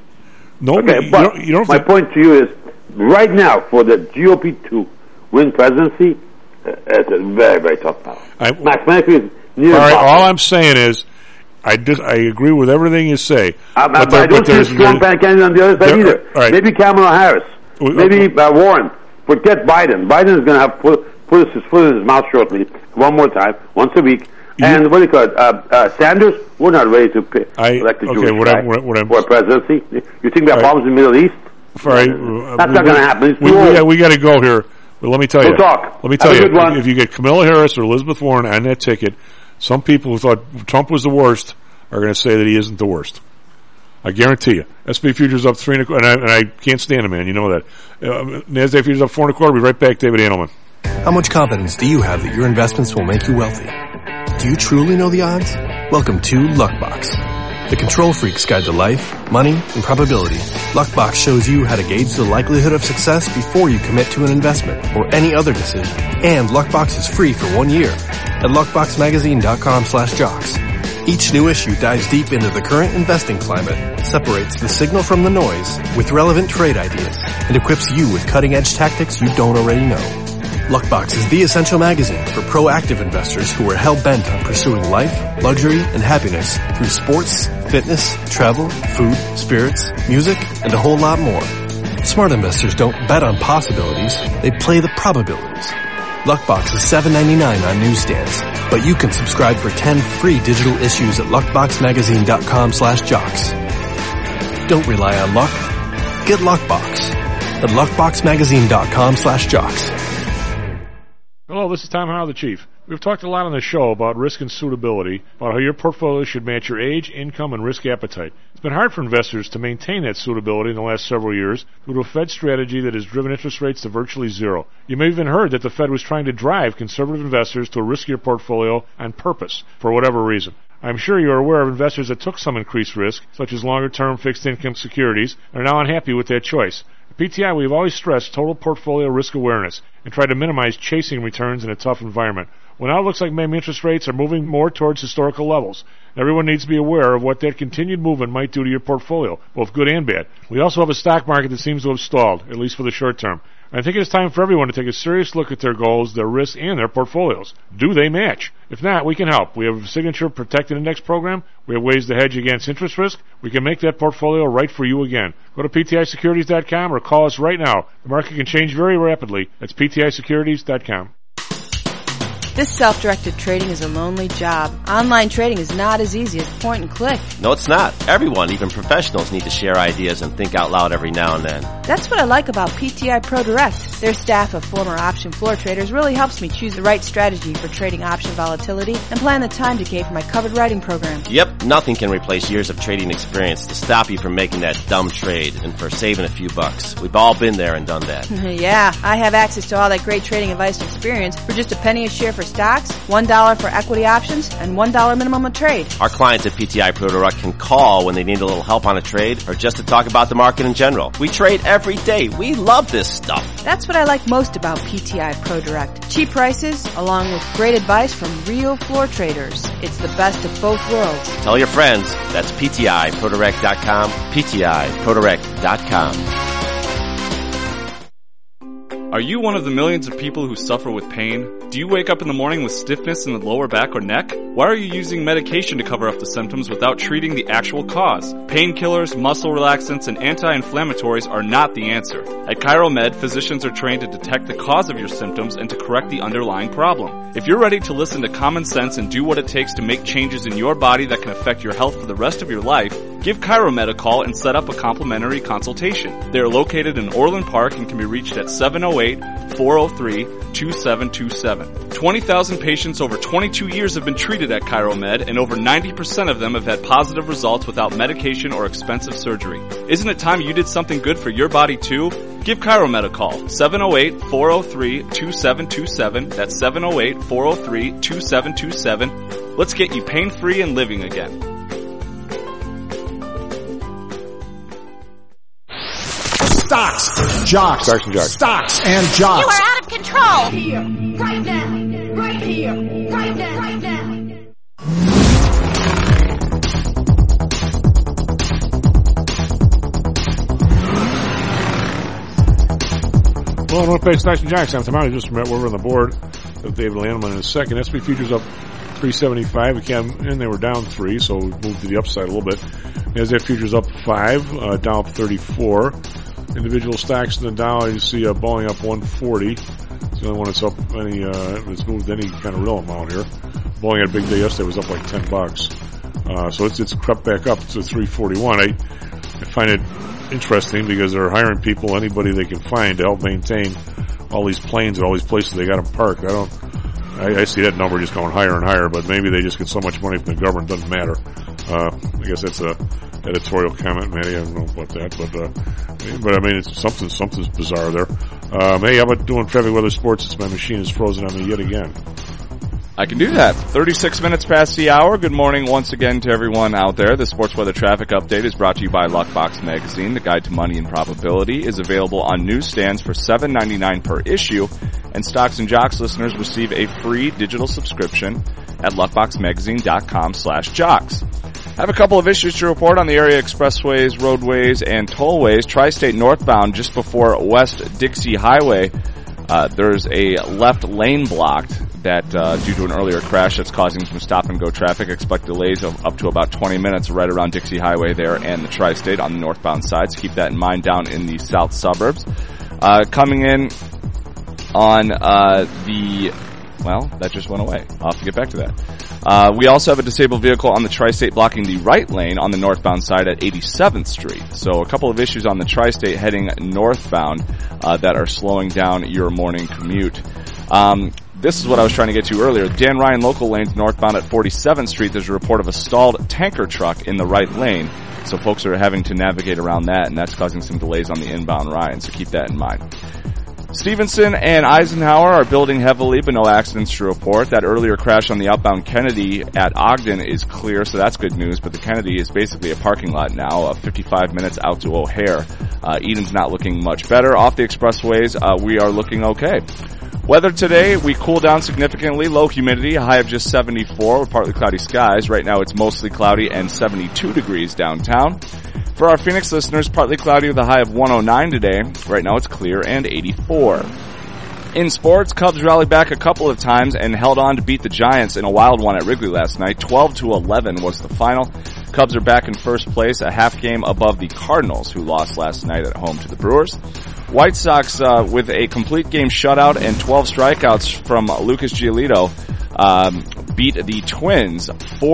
My point to you is, right now, for the GOP to win presidency, it's a very, very tough battle. Mathematically, it's near impossible. All I'm saying is, I agree with everything you say. But I don't see a strong candidate on the other side either. Right. Maybe Kamala Harris. Maybe Warren. Forget Biden. Biden is going to have put his foot in his mouth shortly, one more time, once a week. And what do you call it? Sanders, we're not ready to elect the Jewish guy for presidency. You think we have problems in the Middle East? That's not going to happen. We got to go here. But let me tell you. Talk. Let me tell you. If you get Kamala Harris or Elizabeth Warren on that ticket, some people who thought Trump was the worst are going to say that he isn't the worst. I guarantee you. S&P futures up 3.25, and I can't stand him, man. You know that. NASDAQ futures up 4.25. We'll be right back. David Handelman. How much confidence do you have that your investments will make you wealthy? Do you truly know the odds? Welcome to Luckbox, the control freak's guide to life, money, and probability. Luckbox shows you how to gauge the likelihood of success before you commit to an investment or any other decision. And Luckbox is free for 1 year at luckboxmagazine.com/jocks. Each new issue dives deep into the current investing climate, separates the signal from the noise with relevant trade ideas, and equips you with cutting-edge tactics you don't already know. Luckbox is the essential magazine for proactive investors who are hell-bent on pursuing life, luxury, and happiness through sports, fitness, travel, food, spirits, music, and a whole lot more. Smart investors don't bet on possibilities, they play the probabilities. Luckbox is $7.99 on newsstands, but you can subscribe for 10 free digital issues at luckboxmagazine.com/jocks. Don't rely on luck. Get Luckbox at luckboxmagazine.com/jocks. Hello, this is Tom Howell, the Chief. We've talked a lot on the show about risk and suitability, about how your portfolio should match your age, income, and risk appetite. It's been hard for investors to maintain that suitability in the last several years due to a Fed strategy that has driven interest rates to virtually zero. You may have even heard that the Fed was trying to drive conservative investors to a riskier portfolio on purpose, for whatever reason. I'm sure you are aware of investors that took some increased risk, such as longer-term fixed income securities, and are now unhappy with that choice. At PTI, we've always stressed total portfolio risk awareness and tried to minimize chasing returns in a tough environment. Well, now it looks like maybe interest rates are moving more towards historical levels. Everyone needs to be aware of what that continued movement might do to your portfolio, both good and bad. We also have a stock market that seems to have stalled, at least for the short term. I think it's time for everyone to take a serious look at their goals, their risks, and their portfolios. Do they match? If not, we can help. We have a Signature Protected Index program. We have ways to hedge against interest risk. We can make that portfolio right for you again. Go to PTIsecurities.com or call us right now. The market can change very rapidly. That's PTIsecurities.com. This self-directed trading is a lonely job. Online trading is not as easy as point and click. No, it's not. Everyone, even professionals, need to share ideas and think out loud every now and then. That's what I like about PTI Pro Direct. Their staff of former option floor traders really helps me choose the right strategy for trading option volatility and plan the time decay for my covered writing program. Yep, nothing can replace years of trading experience to stop you from making that dumb trade and for saving a few bucks. We've all been there and done that. Yeah, I have access to all that great trading advice and experience for just a penny a share for stocks, $1 for equity options, and $1 minimum a trade. Our clients at PTI Pro Direct can call when they need a little help on a trade or just to talk about the market in general. We trade every day. We love this stuff. That's what I like most about PTI Pro Direct. Cheap prices, along with great advice from real floor traders. It's the best of both worlds. Tell your friends. That's PTIProDirect.com, PTIProDirect.com. Are you one of the millions of people who suffer with pain? Do you wake up in the morning with stiffness in the lower back or neck? Why are you using medication to cover up the symptoms without treating the actual cause? Painkillers, muscle relaxants, and anti-inflammatories are not the answer. At ChiroMed, physicians are trained to detect the cause of your symptoms and to correct the underlying problem. If you're ready to listen to common sense and do what it takes to make changes in your body that can affect your health for the rest of your life, give ChiroMed a call and set up a complimentary consultation. They are located in Orland Park and can be reached at 708-403-2727. 20,000 patients over 22 years have been treated at ChiroMed, and over 90% of them have had positive results without medication or expensive surgery. Isn't it time you did something good for your body too? Give ChiroMed a call, 708-403-2727. That's 708-403-2727. Let's get you pain-free and living again. Stocks, jocks, stocks and jocks. You are out of control. Here, right now, right here, right now, right now. Well, Winnipeg Stocks and Jocks. I'm Tommy. Just met over on the board with David Landman in a second. SP futures up 375. We came in, they were down 3, so we moved to the upside a little bit. NASDAQ futures up 5, down up 34. Individual stocks in the Dow, you see Boeing up 140. It's the only one that's up it's moved any kind of real amount here. Boeing had a big day yesterday, was up like $10. So it's crept back up to 341. I find it interesting because they're hiring people, anybody they can find to help maintain all these planes at all these places they got them parked. I see that number just going higher and higher, but maybe they just get so much money from the government, it doesn't matter. I guess that's a editorial comment, Matty. I don't know about that, but I mean, it's something's bizarre there. Hey, how about doing traffic weather sports since my machine is frozen on me yet again? I can do that. 36 minutes past the hour. Good morning once again to everyone out there. The Sports Weather Traffic Update is brought to you by Luckbox Magazine. The Guide to Money and Probability is available on newsstands for $7.99 per issue, and Stocks and Jocks listeners receive a free digital subscription at luckboxmagazine.com/jocks. I have a couple of issues to report on the area expressways, roadways, and tollways. Tri-State northbound just before West Dixie Highway, there's a left lane blocked that due to an earlier crash that's causing some stop-and-go traffic. Expect delays of up to about 20 minutes right around Dixie Highway there and the Tri-State on the northbound side, so keep that in mind down in the south suburbs. Coming in on well, that just went away. I'll have to get back to that. We also have a disabled vehicle on the Tri-State blocking the right lane on the northbound side at 87th Street. So a couple of issues on the Tri-State heading northbound that are slowing down your morning commute. This is what I was trying to get to earlier. Dan Ryan local lanes northbound at 47th Street. There's a report of a stalled tanker truck in the right lane. So folks are having to navigate around that, and that's causing some delays on the inbound Ryan. So keep that in mind. Stevenson and Eisenhower are building heavily, but no accidents to report. That earlier crash on the outbound Kennedy at Ogden is clear, so that's good news. But the Kennedy is basically a parking lot now, 55 minutes out to O'Hare. Eden's not looking much better. Off the expressways, we are looking okay. Weather today, we cool down significantly. Low humidity, a high of just 74 with partly cloudy skies. Right now it's mostly cloudy and 72 degrees downtown. For our Phoenix listeners, partly cloudy with a high of 109 today. Right now it's clear and 84. In sports, Cubs rallied back a couple of times and held on to beat the Giants in a wild one at Wrigley last night. 12-11 was the final. Cubs are back in first place, a half game above the Cardinals, who lost last night at home to the Brewers. White Sox, with a complete game shutout and 12 strikeouts from Lucas Giolito, beat the Twins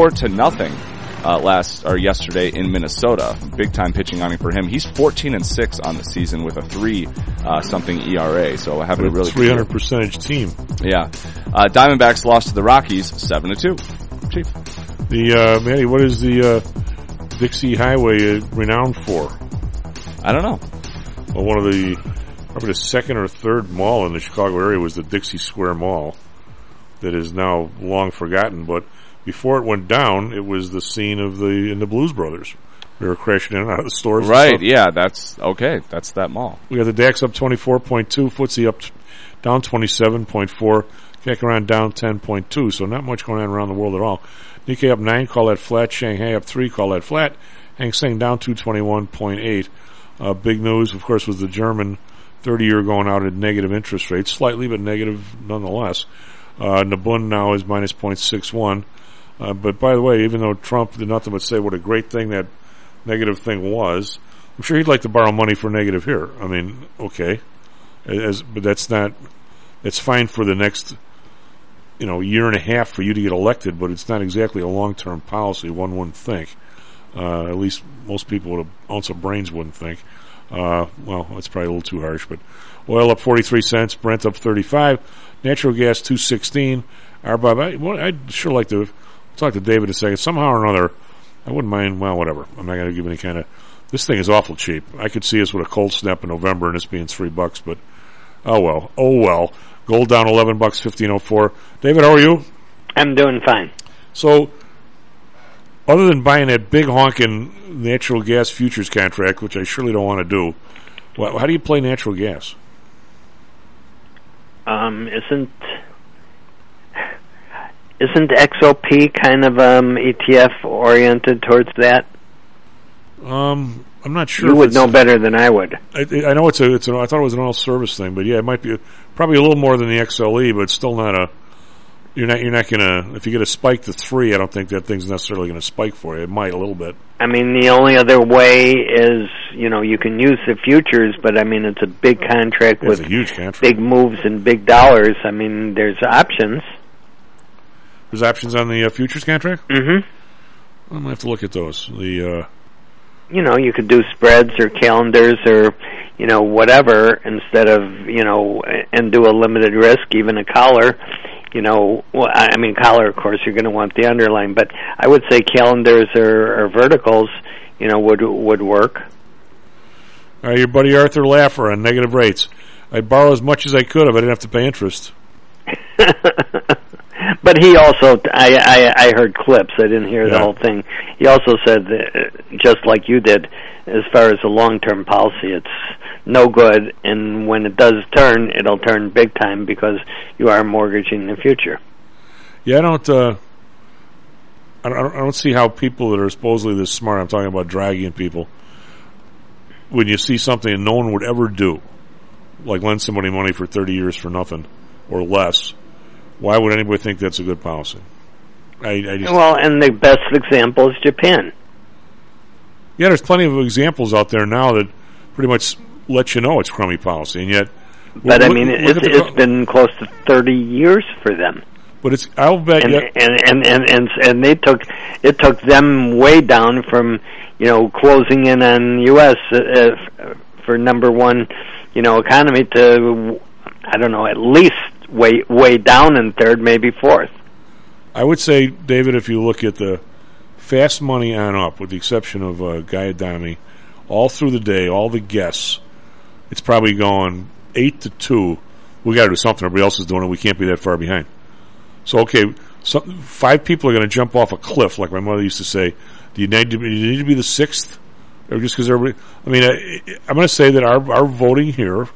4-0 yesterday in Minnesota. Big time pitching outing for him. He's 14-6 on the season with a 3-something ERA. So having a really 300% team. Yeah. Diamondbacks lost to the Rockies 7-2. Chief. Manny, what is the Dixie Highway renowned for? I don't know. Well, probably the second or third mall in the Chicago area was the Dixie Square Mall that is now long forgotten, but before it went down, it was the scene of the Blues Brothers. They were crashing in and out of the stores. Right, yeah, that's okay. That's that mall. We got the DAX up 24.2, FTSE up down 27.4, Kekaran down 10.2, so not much going on around the world at all. Nikkei up 9, call that flat. Shanghai up 3, call that flat. Hang Seng down 221.8. Big news, of course, was the German 30-year going out at negative interest rates, slightly, but negative nonetheless. Nabun now is minus 0.61. But by the way, even though Trump did nothing but say what a great thing that negative thing was, I'm sure he'd like to borrow money for negative here. I mean, okay. But that's fine for the next, year and a half for you to get elected, but it's not exactly a long-term policy, one wouldn't think. At least most people with an ounce of brains wouldn't think. Well, that's probably a little too harsh, but oil up 43 cents, Brent up 35, natural gas 216. I'd sure like to talk to David a second. Somehow or another, I wouldn't mind, well, whatever. I'm not going to give any kind of, this thing is awful cheap. I could see us with a cold snap in November and this being $3, but oh well. Gold down $11, 15.04. David, how are you? I'm doing fine. So, other than buying that big honking natural gas futures contract, which I surely don't want to do, how do you play natural gas? Isn't XOP kind of ETF oriented towards that? I'm not sure. You would know better than I would. I know I thought it was an all service thing, but yeah, it might be probably a little more than the XLE, but still not a. You're not gonna, if you get a spike to 3, I don't think that thing's necessarily gonna spike for you. It might a little bit. I mean, the only other way is, you can use the futures, but I mean, it's a big contract with a huge contract, big moves and big dollars. I mean, there's options. There's options on the futures contract? Mm-hmm. I'm gonna have to look at those. You could do spreads or calendars or, whatever instead of, and do a limited risk, even a collar. Collar, of course, you're going to want the underlying, but I would say calendars or verticals, would work. All right, your buddy Arthur Laffer on negative rates. I'd borrow as much as I could if I didn't have to pay interest. But he also, I heard clips, I didn't hear the whole thing. He also said that, just like you did, as far as a long-term policy, it's no good, and when it does turn, it'll turn big time because you are mortgaging the future. Yeah, I don't see how people that are supposedly this smart, I'm talking about Draghi and people, when you see something no one would ever do, like lend somebody money for 30 years for nothing or less, why would anybody think that's a good policy? And the best example is Japan. Yeah, there's plenty of examples out there now that pretty much let you know it's crummy policy, and yet. But it's been close to 30 years for them. But I'll bet. And they took them way down from closing in on U.S. For number one economy to I don't know, at least way down in third, maybe fourth. I would say, David, if you look at the fast money on up, with the exception of Guy Adami, all through the day, all the guests, it's probably going 8-2. We got to do something. Everybody else is doing it. We can't be that far behind. So, okay, 5 people are going to jump off a cliff, like my mother used to say. Do you need to be the 6th? Or just because everybody... I mean, I'm going to say that our voting here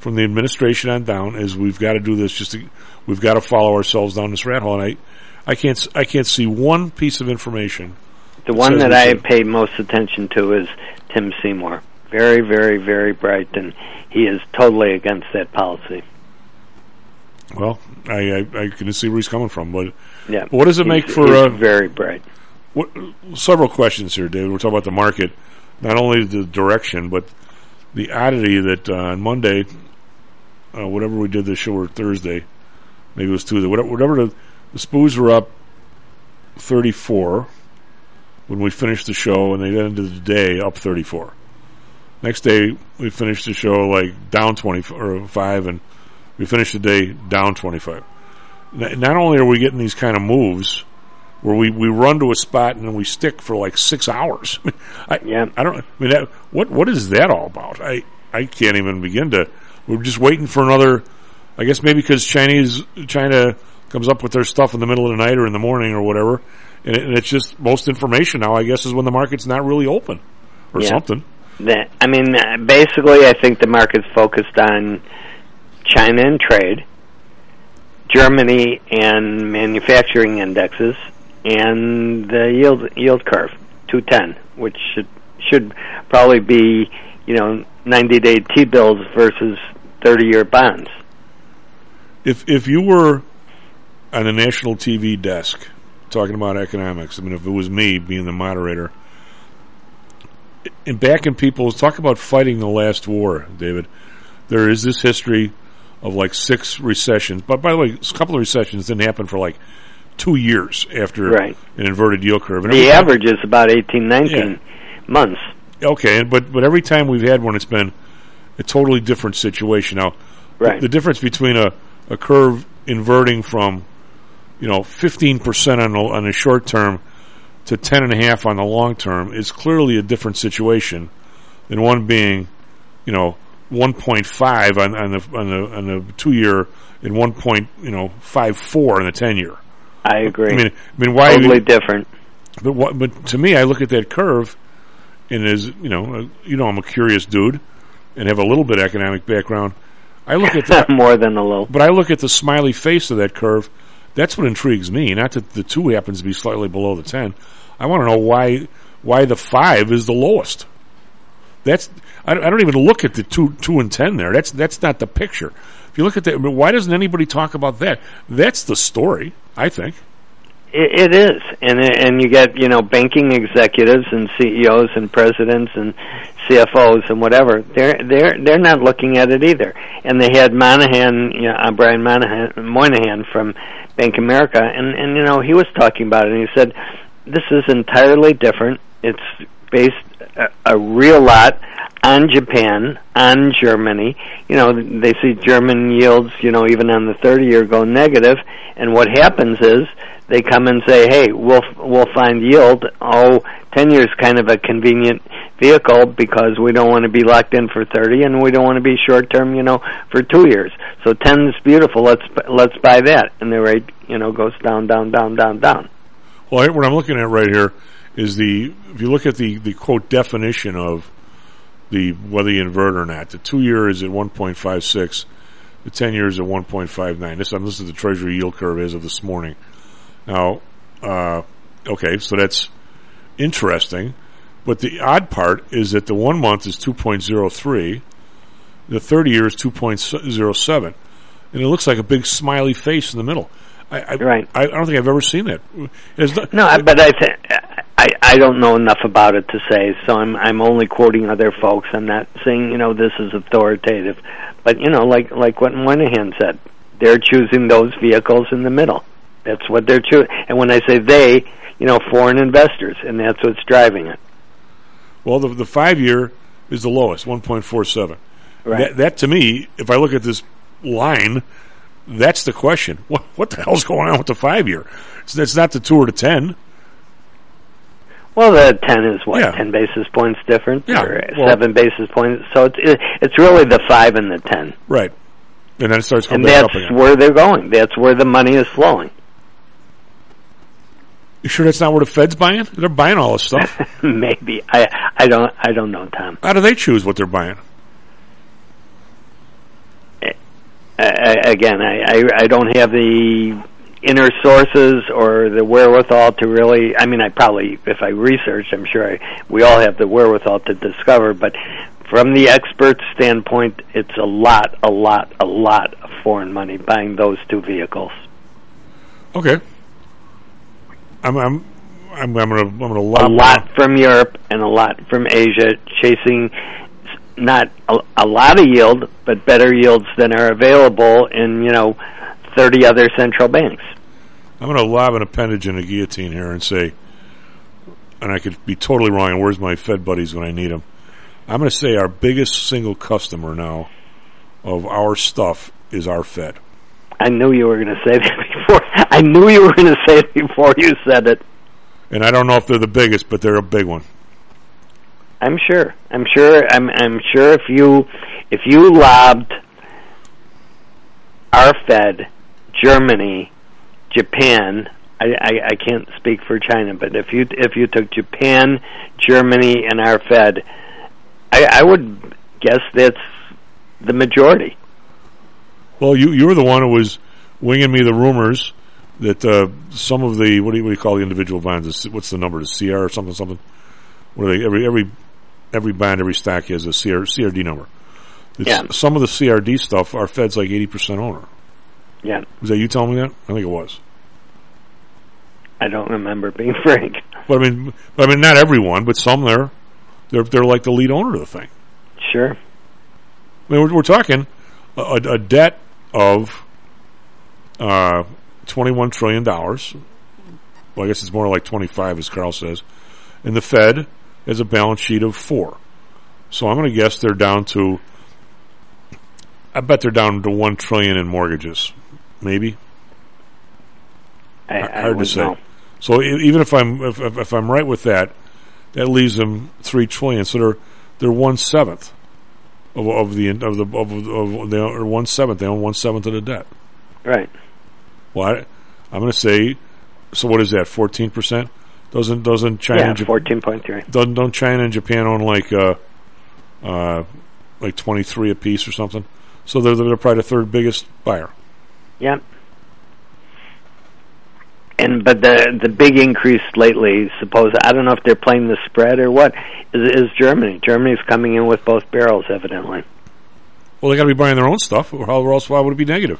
from the administration on down is we've got to do this. We've got to follow ourselves down this rat hole. And I can't see one piece of information. The one that I pay most attention to is Tim Seymour. Very, very, very bright, and he is totally against that policy. Well, I can see where he's coming from, but yeah, what does it make for? He's very bright. Several questions here, David. We're talking about the market, not only the direction, but the oddity that on Monday, whatever we did this show, or Thursday, maybe it was Tuesday, whatever the SPOOs were up 34 when we finished the show, and they ended the day up 34. Next day, we finished the show like down 25, and we finished the day down 25. Not only are we getting these kind of moves where we run to a spot and then we stick for like 6 hours. What is that all about? I can't even begin to. We're just waiting for another. I guess maybe because China comes up with their stuff in the middle of the night or in the morning or whatever, and it's just most information now. I guess is when the market's not really open or something. Basically, I think the market's focused on China and trade, Germany and manufacturing indexes, and the yield curve, 210, which should probably be 90-day T-bills versus 30-year bonds. If you were on a national TV desk talking about economics, if it was me being the moderator, and backing people, talk about fighting the last war, David. There is this history of like 6 recessions. But by the way, a couple of recessions didn't happen for like 2 years after an inverted yield curve. And the average is about 18, 19 months. Okay, but every time we've had one, it's been a totally different situation. Now, the difference between a curve inverting from 15% on the short term to 10.5 on the long term is clearly a different situation than one being, 1.5 on the 2 year and 1.54 on the 10 year. I agree. Why totally different? But to me, I look at that curve, and as I'm a curious dude, and have a little bit of economic background. I look at that more than a little. But I look at the smiley face of that curve. That's what intrigues me. Not that the 2 happens to be slightly below the 10. I want to know why the 5 is the lowest. I don't even look at the 2 and 10 there. That's not the picture. If you look at that, why doesn't anybody talk about that? That's the story, I think. It is, and you get banking executives and CEOs and presidents and CFOs and whatever. They're not looking at it either. And they had Brian Moynihan from Bank of America, and he was talking about it, and he said, "This is entirely different. It's based a real lot on Japan, on Germany. They see German yields, even on the 30-year go negative, and what happens is they come and say, hey, we'll find yield. 10 years kind of a convenient vehicle because we don't want to be locked in for 30 and we don't want to be short term, for 2 years. So 10 is beautiful. Let's buy that." And the rate, goes down, down, down, down, down. Well, what I'm looking at right here is if you look at the quote definition of whether you invert or not, the 2 year is at 1.56, the 10 years at 1.59. I'm listening to the Treasury yield curve as of this morning. Now, okay, so that's interesting, but the odd part is that the 1 month is 2.03, the 30 year is 2.07, and it looks like a big smiley face in the middle. I don't think I've ever seen that. But I don't know enough about it to say, so I'm only quoting other folks. I'm not saying this is authoritative, but like what Moynihan said, they're choosing those vehicles in the middle. That's what they're choosing. And when I say they, foreign investors, and that's what's driving it. Well, the 5 year is the lowest, 1.47. Right. That to me, if I look at this line, that's the question. What the hell's going on with the 5 year? It's not the 2 or the 10. Well, the 10 is 10 basis points different, or 7 basis points. So it's really the 5 and the 10. Right. And then it starts coming back up again. And that's where they're going. That's where the money is flowing. You sure that's not where the Fed's buying? They're buying all this stuff. Maybe. I don't know, Tom. How do they choose what they're buying? again, I don't have the inner sources or the wherewithal to really. I mean, I probably, if I research, I'm sure we all have the wherewithal to discover. But from the expert standpoint, it's a lot of foreign money buying those two vehicles. Okay. I'm gonna a lot from Europe and a lot from Asia, chasing not a lot of yield, but better yields than are available in 30 other central banks. I'm going to lob an appendage in a guillotine here and say, and I could be totally wrong, and where's my Fed buddies when I need them? I'm going to say our biggest single customer now of our stuff is our Fed. I knew you were going to say that before. I knew you were going to say it before you said it. And I don't know if they're the biggest, but they're a big one. I'm sure if you lobbed our Fed, Germany, Japan, I can't speak for China, but if you took Japan, Germany, and our Fed, I would guess that's the majority. Well, you were the one who was winging me the rumors that some of the what do you call the individual bonds? What's the number? The CR or something? What are they? Every bond, every stack has a CRD number. Some of the CRD stuff, our Fed's like 80% owner. Yeah. Was that you telling me that? I think it was. I don't remember being frank. But I mean, not everyone, but some they're like the lead owner of the thing. Sure. I mean, we're talking a debt of $21 trillion. Well, I guess it's more like 25, as Carl says. And the Fed has a balance sheet of 4. So I'm going to guess they're down to. I bet they're down to $1 trillion in mortgages, maybe. Hard to say. Know. So even if I'm right with that, that leaves them $3 trillion. So they're 1/7 of they are 1/7. They own 1/7 of the debt. Right. Well, I'm going to say. So what is that? 14%? Doesn't China? Yeah, 14.3. Don't China and Japan own like 23 apiece or something? So they're probably the third biggest buyer. Yeah. But the big increase lately, I don't know if they're playing the spread or what, is Germany. Germany's coming in with both barrels, evidently. Well, they got to be buying their own stuff, or how else? Why would it be negative?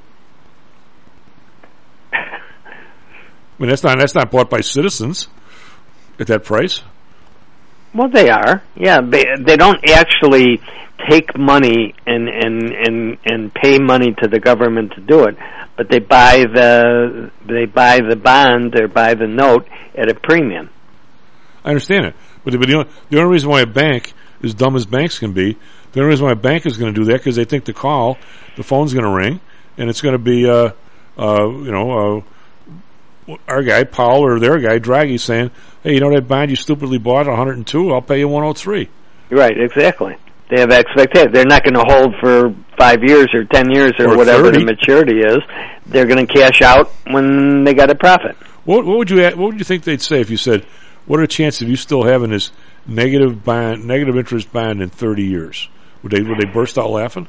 I mean, that's not bought by citizens at that price. Well, they are. Yeah, they don't actually take money and pay money to the government to do it, but they buy the bond or buy the note at a premium. I understand it, but the only reason why a bank, as dumb as banks can be, the only reason why a bank is going to do that because they think the phone's going to ring, and it's going to be our guy Powell or their guy Draghi saying, "Hey, that bond you stupidly bought 102, I'll pay you 103." Right, exactly. They have expectations. They're not going to hold for 5 years or 10 years or whatever 30. The maturity is. They're going to cash out when they got a profit. What would you think they'd say if you said, "What are the chances of you still having this negative interest bond in 30 years?" Would they burst out laughing?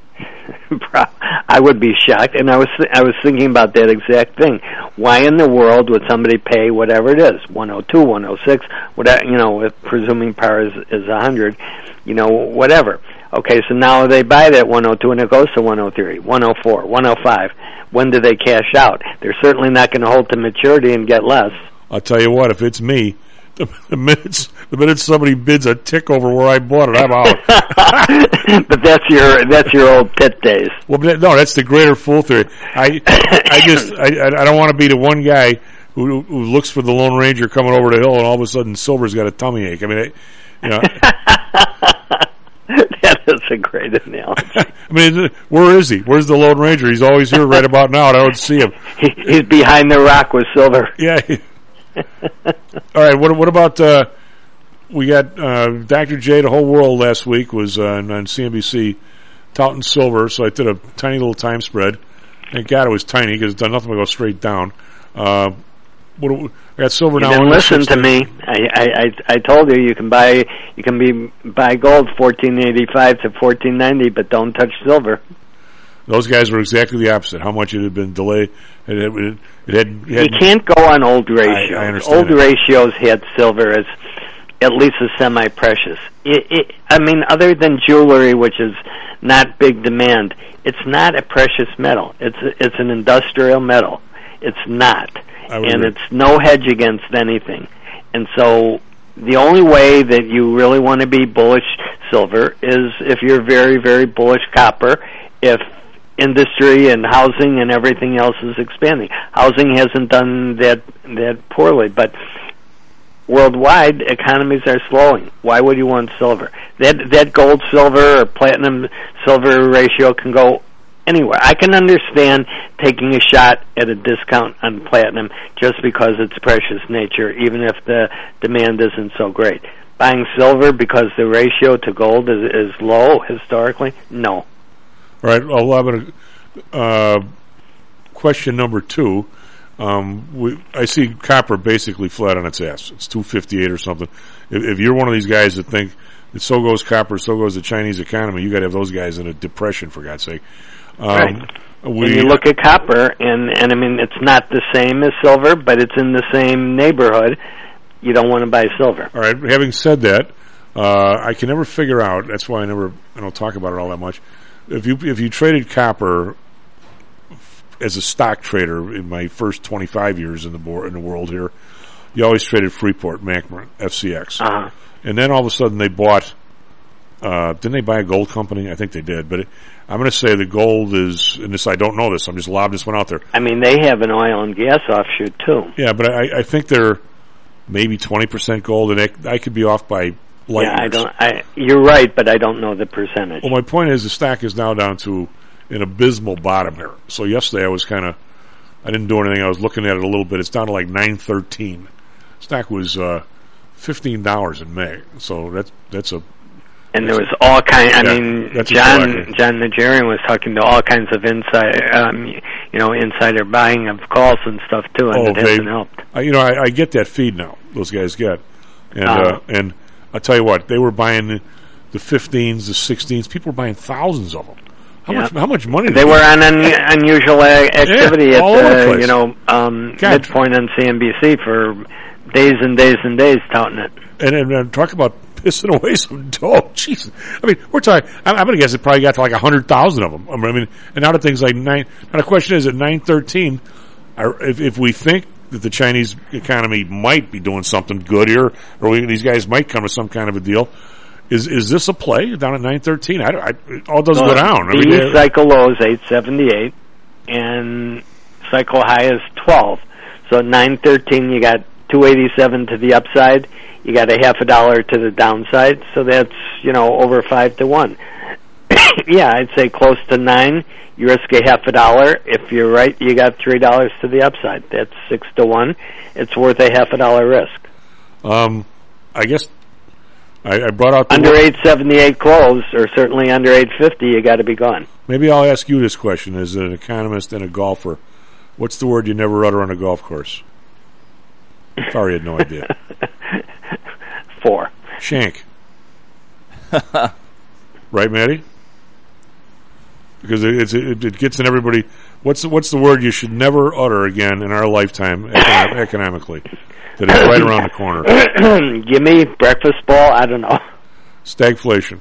I would be shocked, and I was thinking about that exact thing. Why in the world would somebody pay whatever it is, 102, 106, whatever, presuming par is 100, whatever. Okay, so now they buy that 102 and it goes to 103, 104, 105. When do they cash out? They're certainly not going to hold to maturity and get less. I'll tell you what, if it's me, the minute somebody bids a tick over where I bought it, I'm out. But that's your old pit days. Well, no, that's the greater fool theory. I don't want to be the one guy who looks for the Lone Ranger coming over the hill, and all of a sudden Silver's got a tummy ache. I mean, That is a great analogy. I mean, where is he? Where's the Lone Ranger? He's always here right about now, and I don't see him. He's behind the rock with Silver. Yeah. All right, what about we got Dr. J, the whole world last week was on CNBC touting Silver, so I did a tiny little time spread. Thank God it was tiny because it's done nothing but go straight down. I got Silver now. Then listen to me. I told you can buy gold $14.85 to $14.90, but don't touch silver. Those guys were exactly the opposite. How much it had been delayed. It had you can't go on old ratios. I understand old that. ratios had silver as at least a semi-precious. I mean, other than jewelry, which is not big demand, it's not a precious metal. It's an industrial metal. It's not. And it's no hedge against anything. And so the only way that you really want to be bullish silver is if you're very, very bullish copper, if industry and housing and everything else is expanding. Housing hasn't done that poorly, but worldwide economies are slowing. Why would you want silver? That gold silver or platinum silver ratio can go anywhere. I can understand taking a shot at a discount on platinum just because it's precious nature, even if the demand isn't so great. Buying silver because the ratio to gold is low historically? No. All right. Well, I'm going question number 2. I see copper basically flat on its ass. It's 258 or something. If you're one of these guys that think that so goes copper, so goes the Chinese economy, you got to have those guys in a depression, for God's sake. Right. When you look at copper, and I mean, it's not the same as silver, but it's in the same neighborhood. You don't want to buy silver. All right. Having said that, I can never figure out. That's why I don't talk about it all that much. If you traded copper as a stock trader in my first 25 years in the world here, you always traded Freeport, McMoran, FCX, and then all of a sudden they bought. Didn't they buy a gold company? I think they did, but I'm going to say the gold is. And this, I don't know this. I'm just lobbing this one out there. I mean, they have an oil and gas offshoot too. Yeah, but I think they're maybe 20% gold, and I could be off by. Yeah, you're right, but I don't know the percentage. Well, my point is the stock is now down to an abysmal bottom here. So yesterday I didn't do anything. I was looking at it a little bit. It's down to like 913. Stock was $15 in May. So that's a. And there was all kinds. I mean, John Nigerian was talking to all kinds of insider buying of calls and stuff too, and it hasn't helped. I get that feed now. Those guys get, and I'll tell you what, they were buying the 15s, the 16s. People were buying thousands of them. How much money? They were on unusual activity at the midpoint on CNBC for days and days and days, touting it. And talk about pissing away some dough. Jesus, I mean, we're talking. I'm going to guess it probably got to like 100,000 of them. I mean, and now the thing's like 9. Now the question is, at 913, if we think that the Chinese economy might be doing something good here, or these guys might come to some kind of a deal. Is this a play down at 913? It all doesn't go down. The cycle low is 878, and cycle high is 12. So at 913, you got 287 to the upside. You got a half a dollar to the downside. So that's over 5 to 1. Yeah, I'd say close to 9. You risk a half a dollar. If you're right, you got $3 to the upside. That's 6 to 1. It's worth a half a dollar risk. I guess. I brought out under 878 close, or certainly under 850, you got to be gone. Maybe I'll ask you this question as an economist and a golfer. What's the word you never utter on a golf course? Sorry, I had no idea. 4. Shank. Right, Maddie? Because it gets in everybody. What's the word you should never utter again in our lifetime economically? That is right around the corner. Give me breakfast ball. I don't know. Stagflation.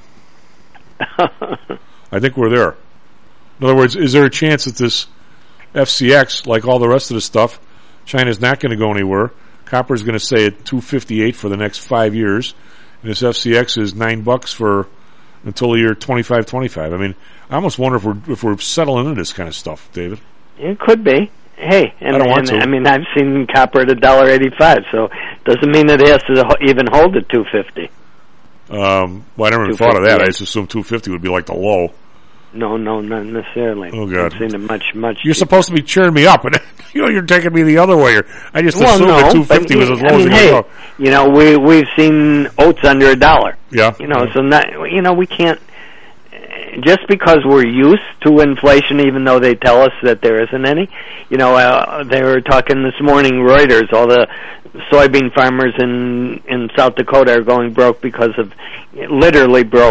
I think we're there. In other words, is there a chance that this FCX, like all the rest of the stuff, China's not going to go anywhere? Copper's going to stay at 258 for the next 5 years, and this FCX is $9 for until the year 25. I mean, I almost wonder if we're settling into this kind of stuff, David. It could be. Hey, I don't want to. I mean, I've seen copper at $1.85, so doesn't mean that it has to even hold at 250. Well, I never even thought of that. I just assumed 250 would be like the low. No, not necessarily. Oh God! I've seen it much. You're supposed to be cheering me up, and you're taking me the other way. I just assumed that 250 was as low as it could go. We've seen oats under $1. Yeah. So not. We can't. Just because we're used to inflation, even though they tell us that there isn't any. They were talking this morning, Reuters, all the soybean farmers in South Dakota are going broke because of, literally broke,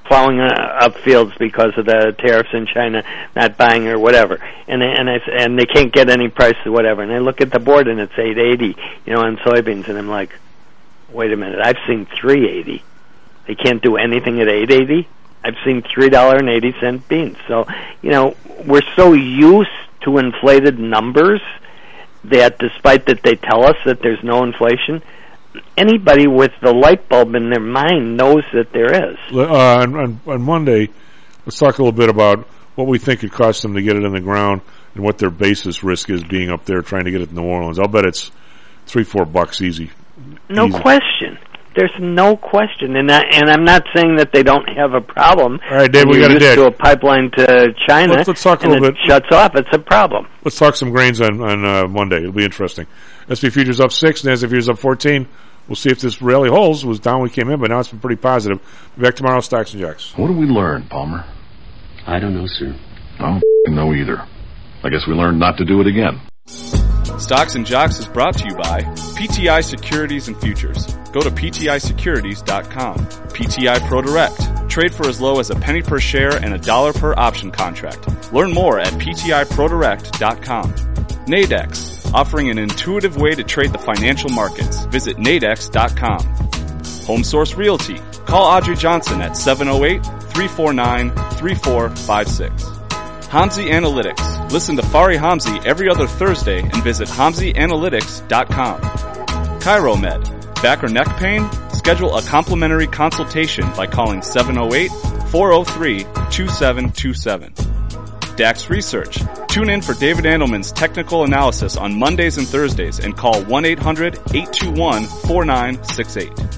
plowing up fields because of the tariffs in China, not buying or whatever, and they can't get any price or whatever. And I look at the board and it's $8.80, on soybeans, and I'm like, wait a minute, I've seen $3.80. They can't do anything at $8.80. I've seen $3.80 beans. So, we're so used to inflated numbers that despite that they tell us that there's no inflation, anybody with the light bulb in their mind knows that there is. On Monday, let's talk a little bit about what we think it costs them to get it in the ground and what their basis risk is being up there trying to get it in New Orleans. I'll bet it's $3-4 easy. No question. There's no question, and I'm not saying that they don't have a problem. All right, Dave, we got to a pipeline to China. Let's talk a little bit. Shuts off. It's a problem. Let's talk some grains on Monday. It'll be interesting. S&P futures up 6, NASDAQ futures up 14. We'll see if this rally holds. It was down when we came in, but now it's been pretty positive. Back tomorrow, Stocks and Jocks. What did we learn, Palmer? I don't know, sir. I don't know either. I guess we learned not to do it again. Stocks and Jocks is brought to you by PTI Securities and Futures. Go to PTIsecurities.com. PTI ProDirect. Trade for as low as a penny per share and $1 per option contract. Learn more at PTIProDirect.com. Nadex. Offering an intuitive way to trade the financial markets. Visit Nadex.com. HomeSource Realty. Call Audrey Johnson at 708-349-3456. Hamzy Analytics. Listen to Fari Hamzy every other Thursday and visit HamzyAnalytics.com. ChiroMed. Back or neck pain? Schedule a complimentary consultation by calling 708-403-2727. DAX Research. Tune in for David Andelman's technical analysis on Mondays and Thursdays and call 1-800-821-4968.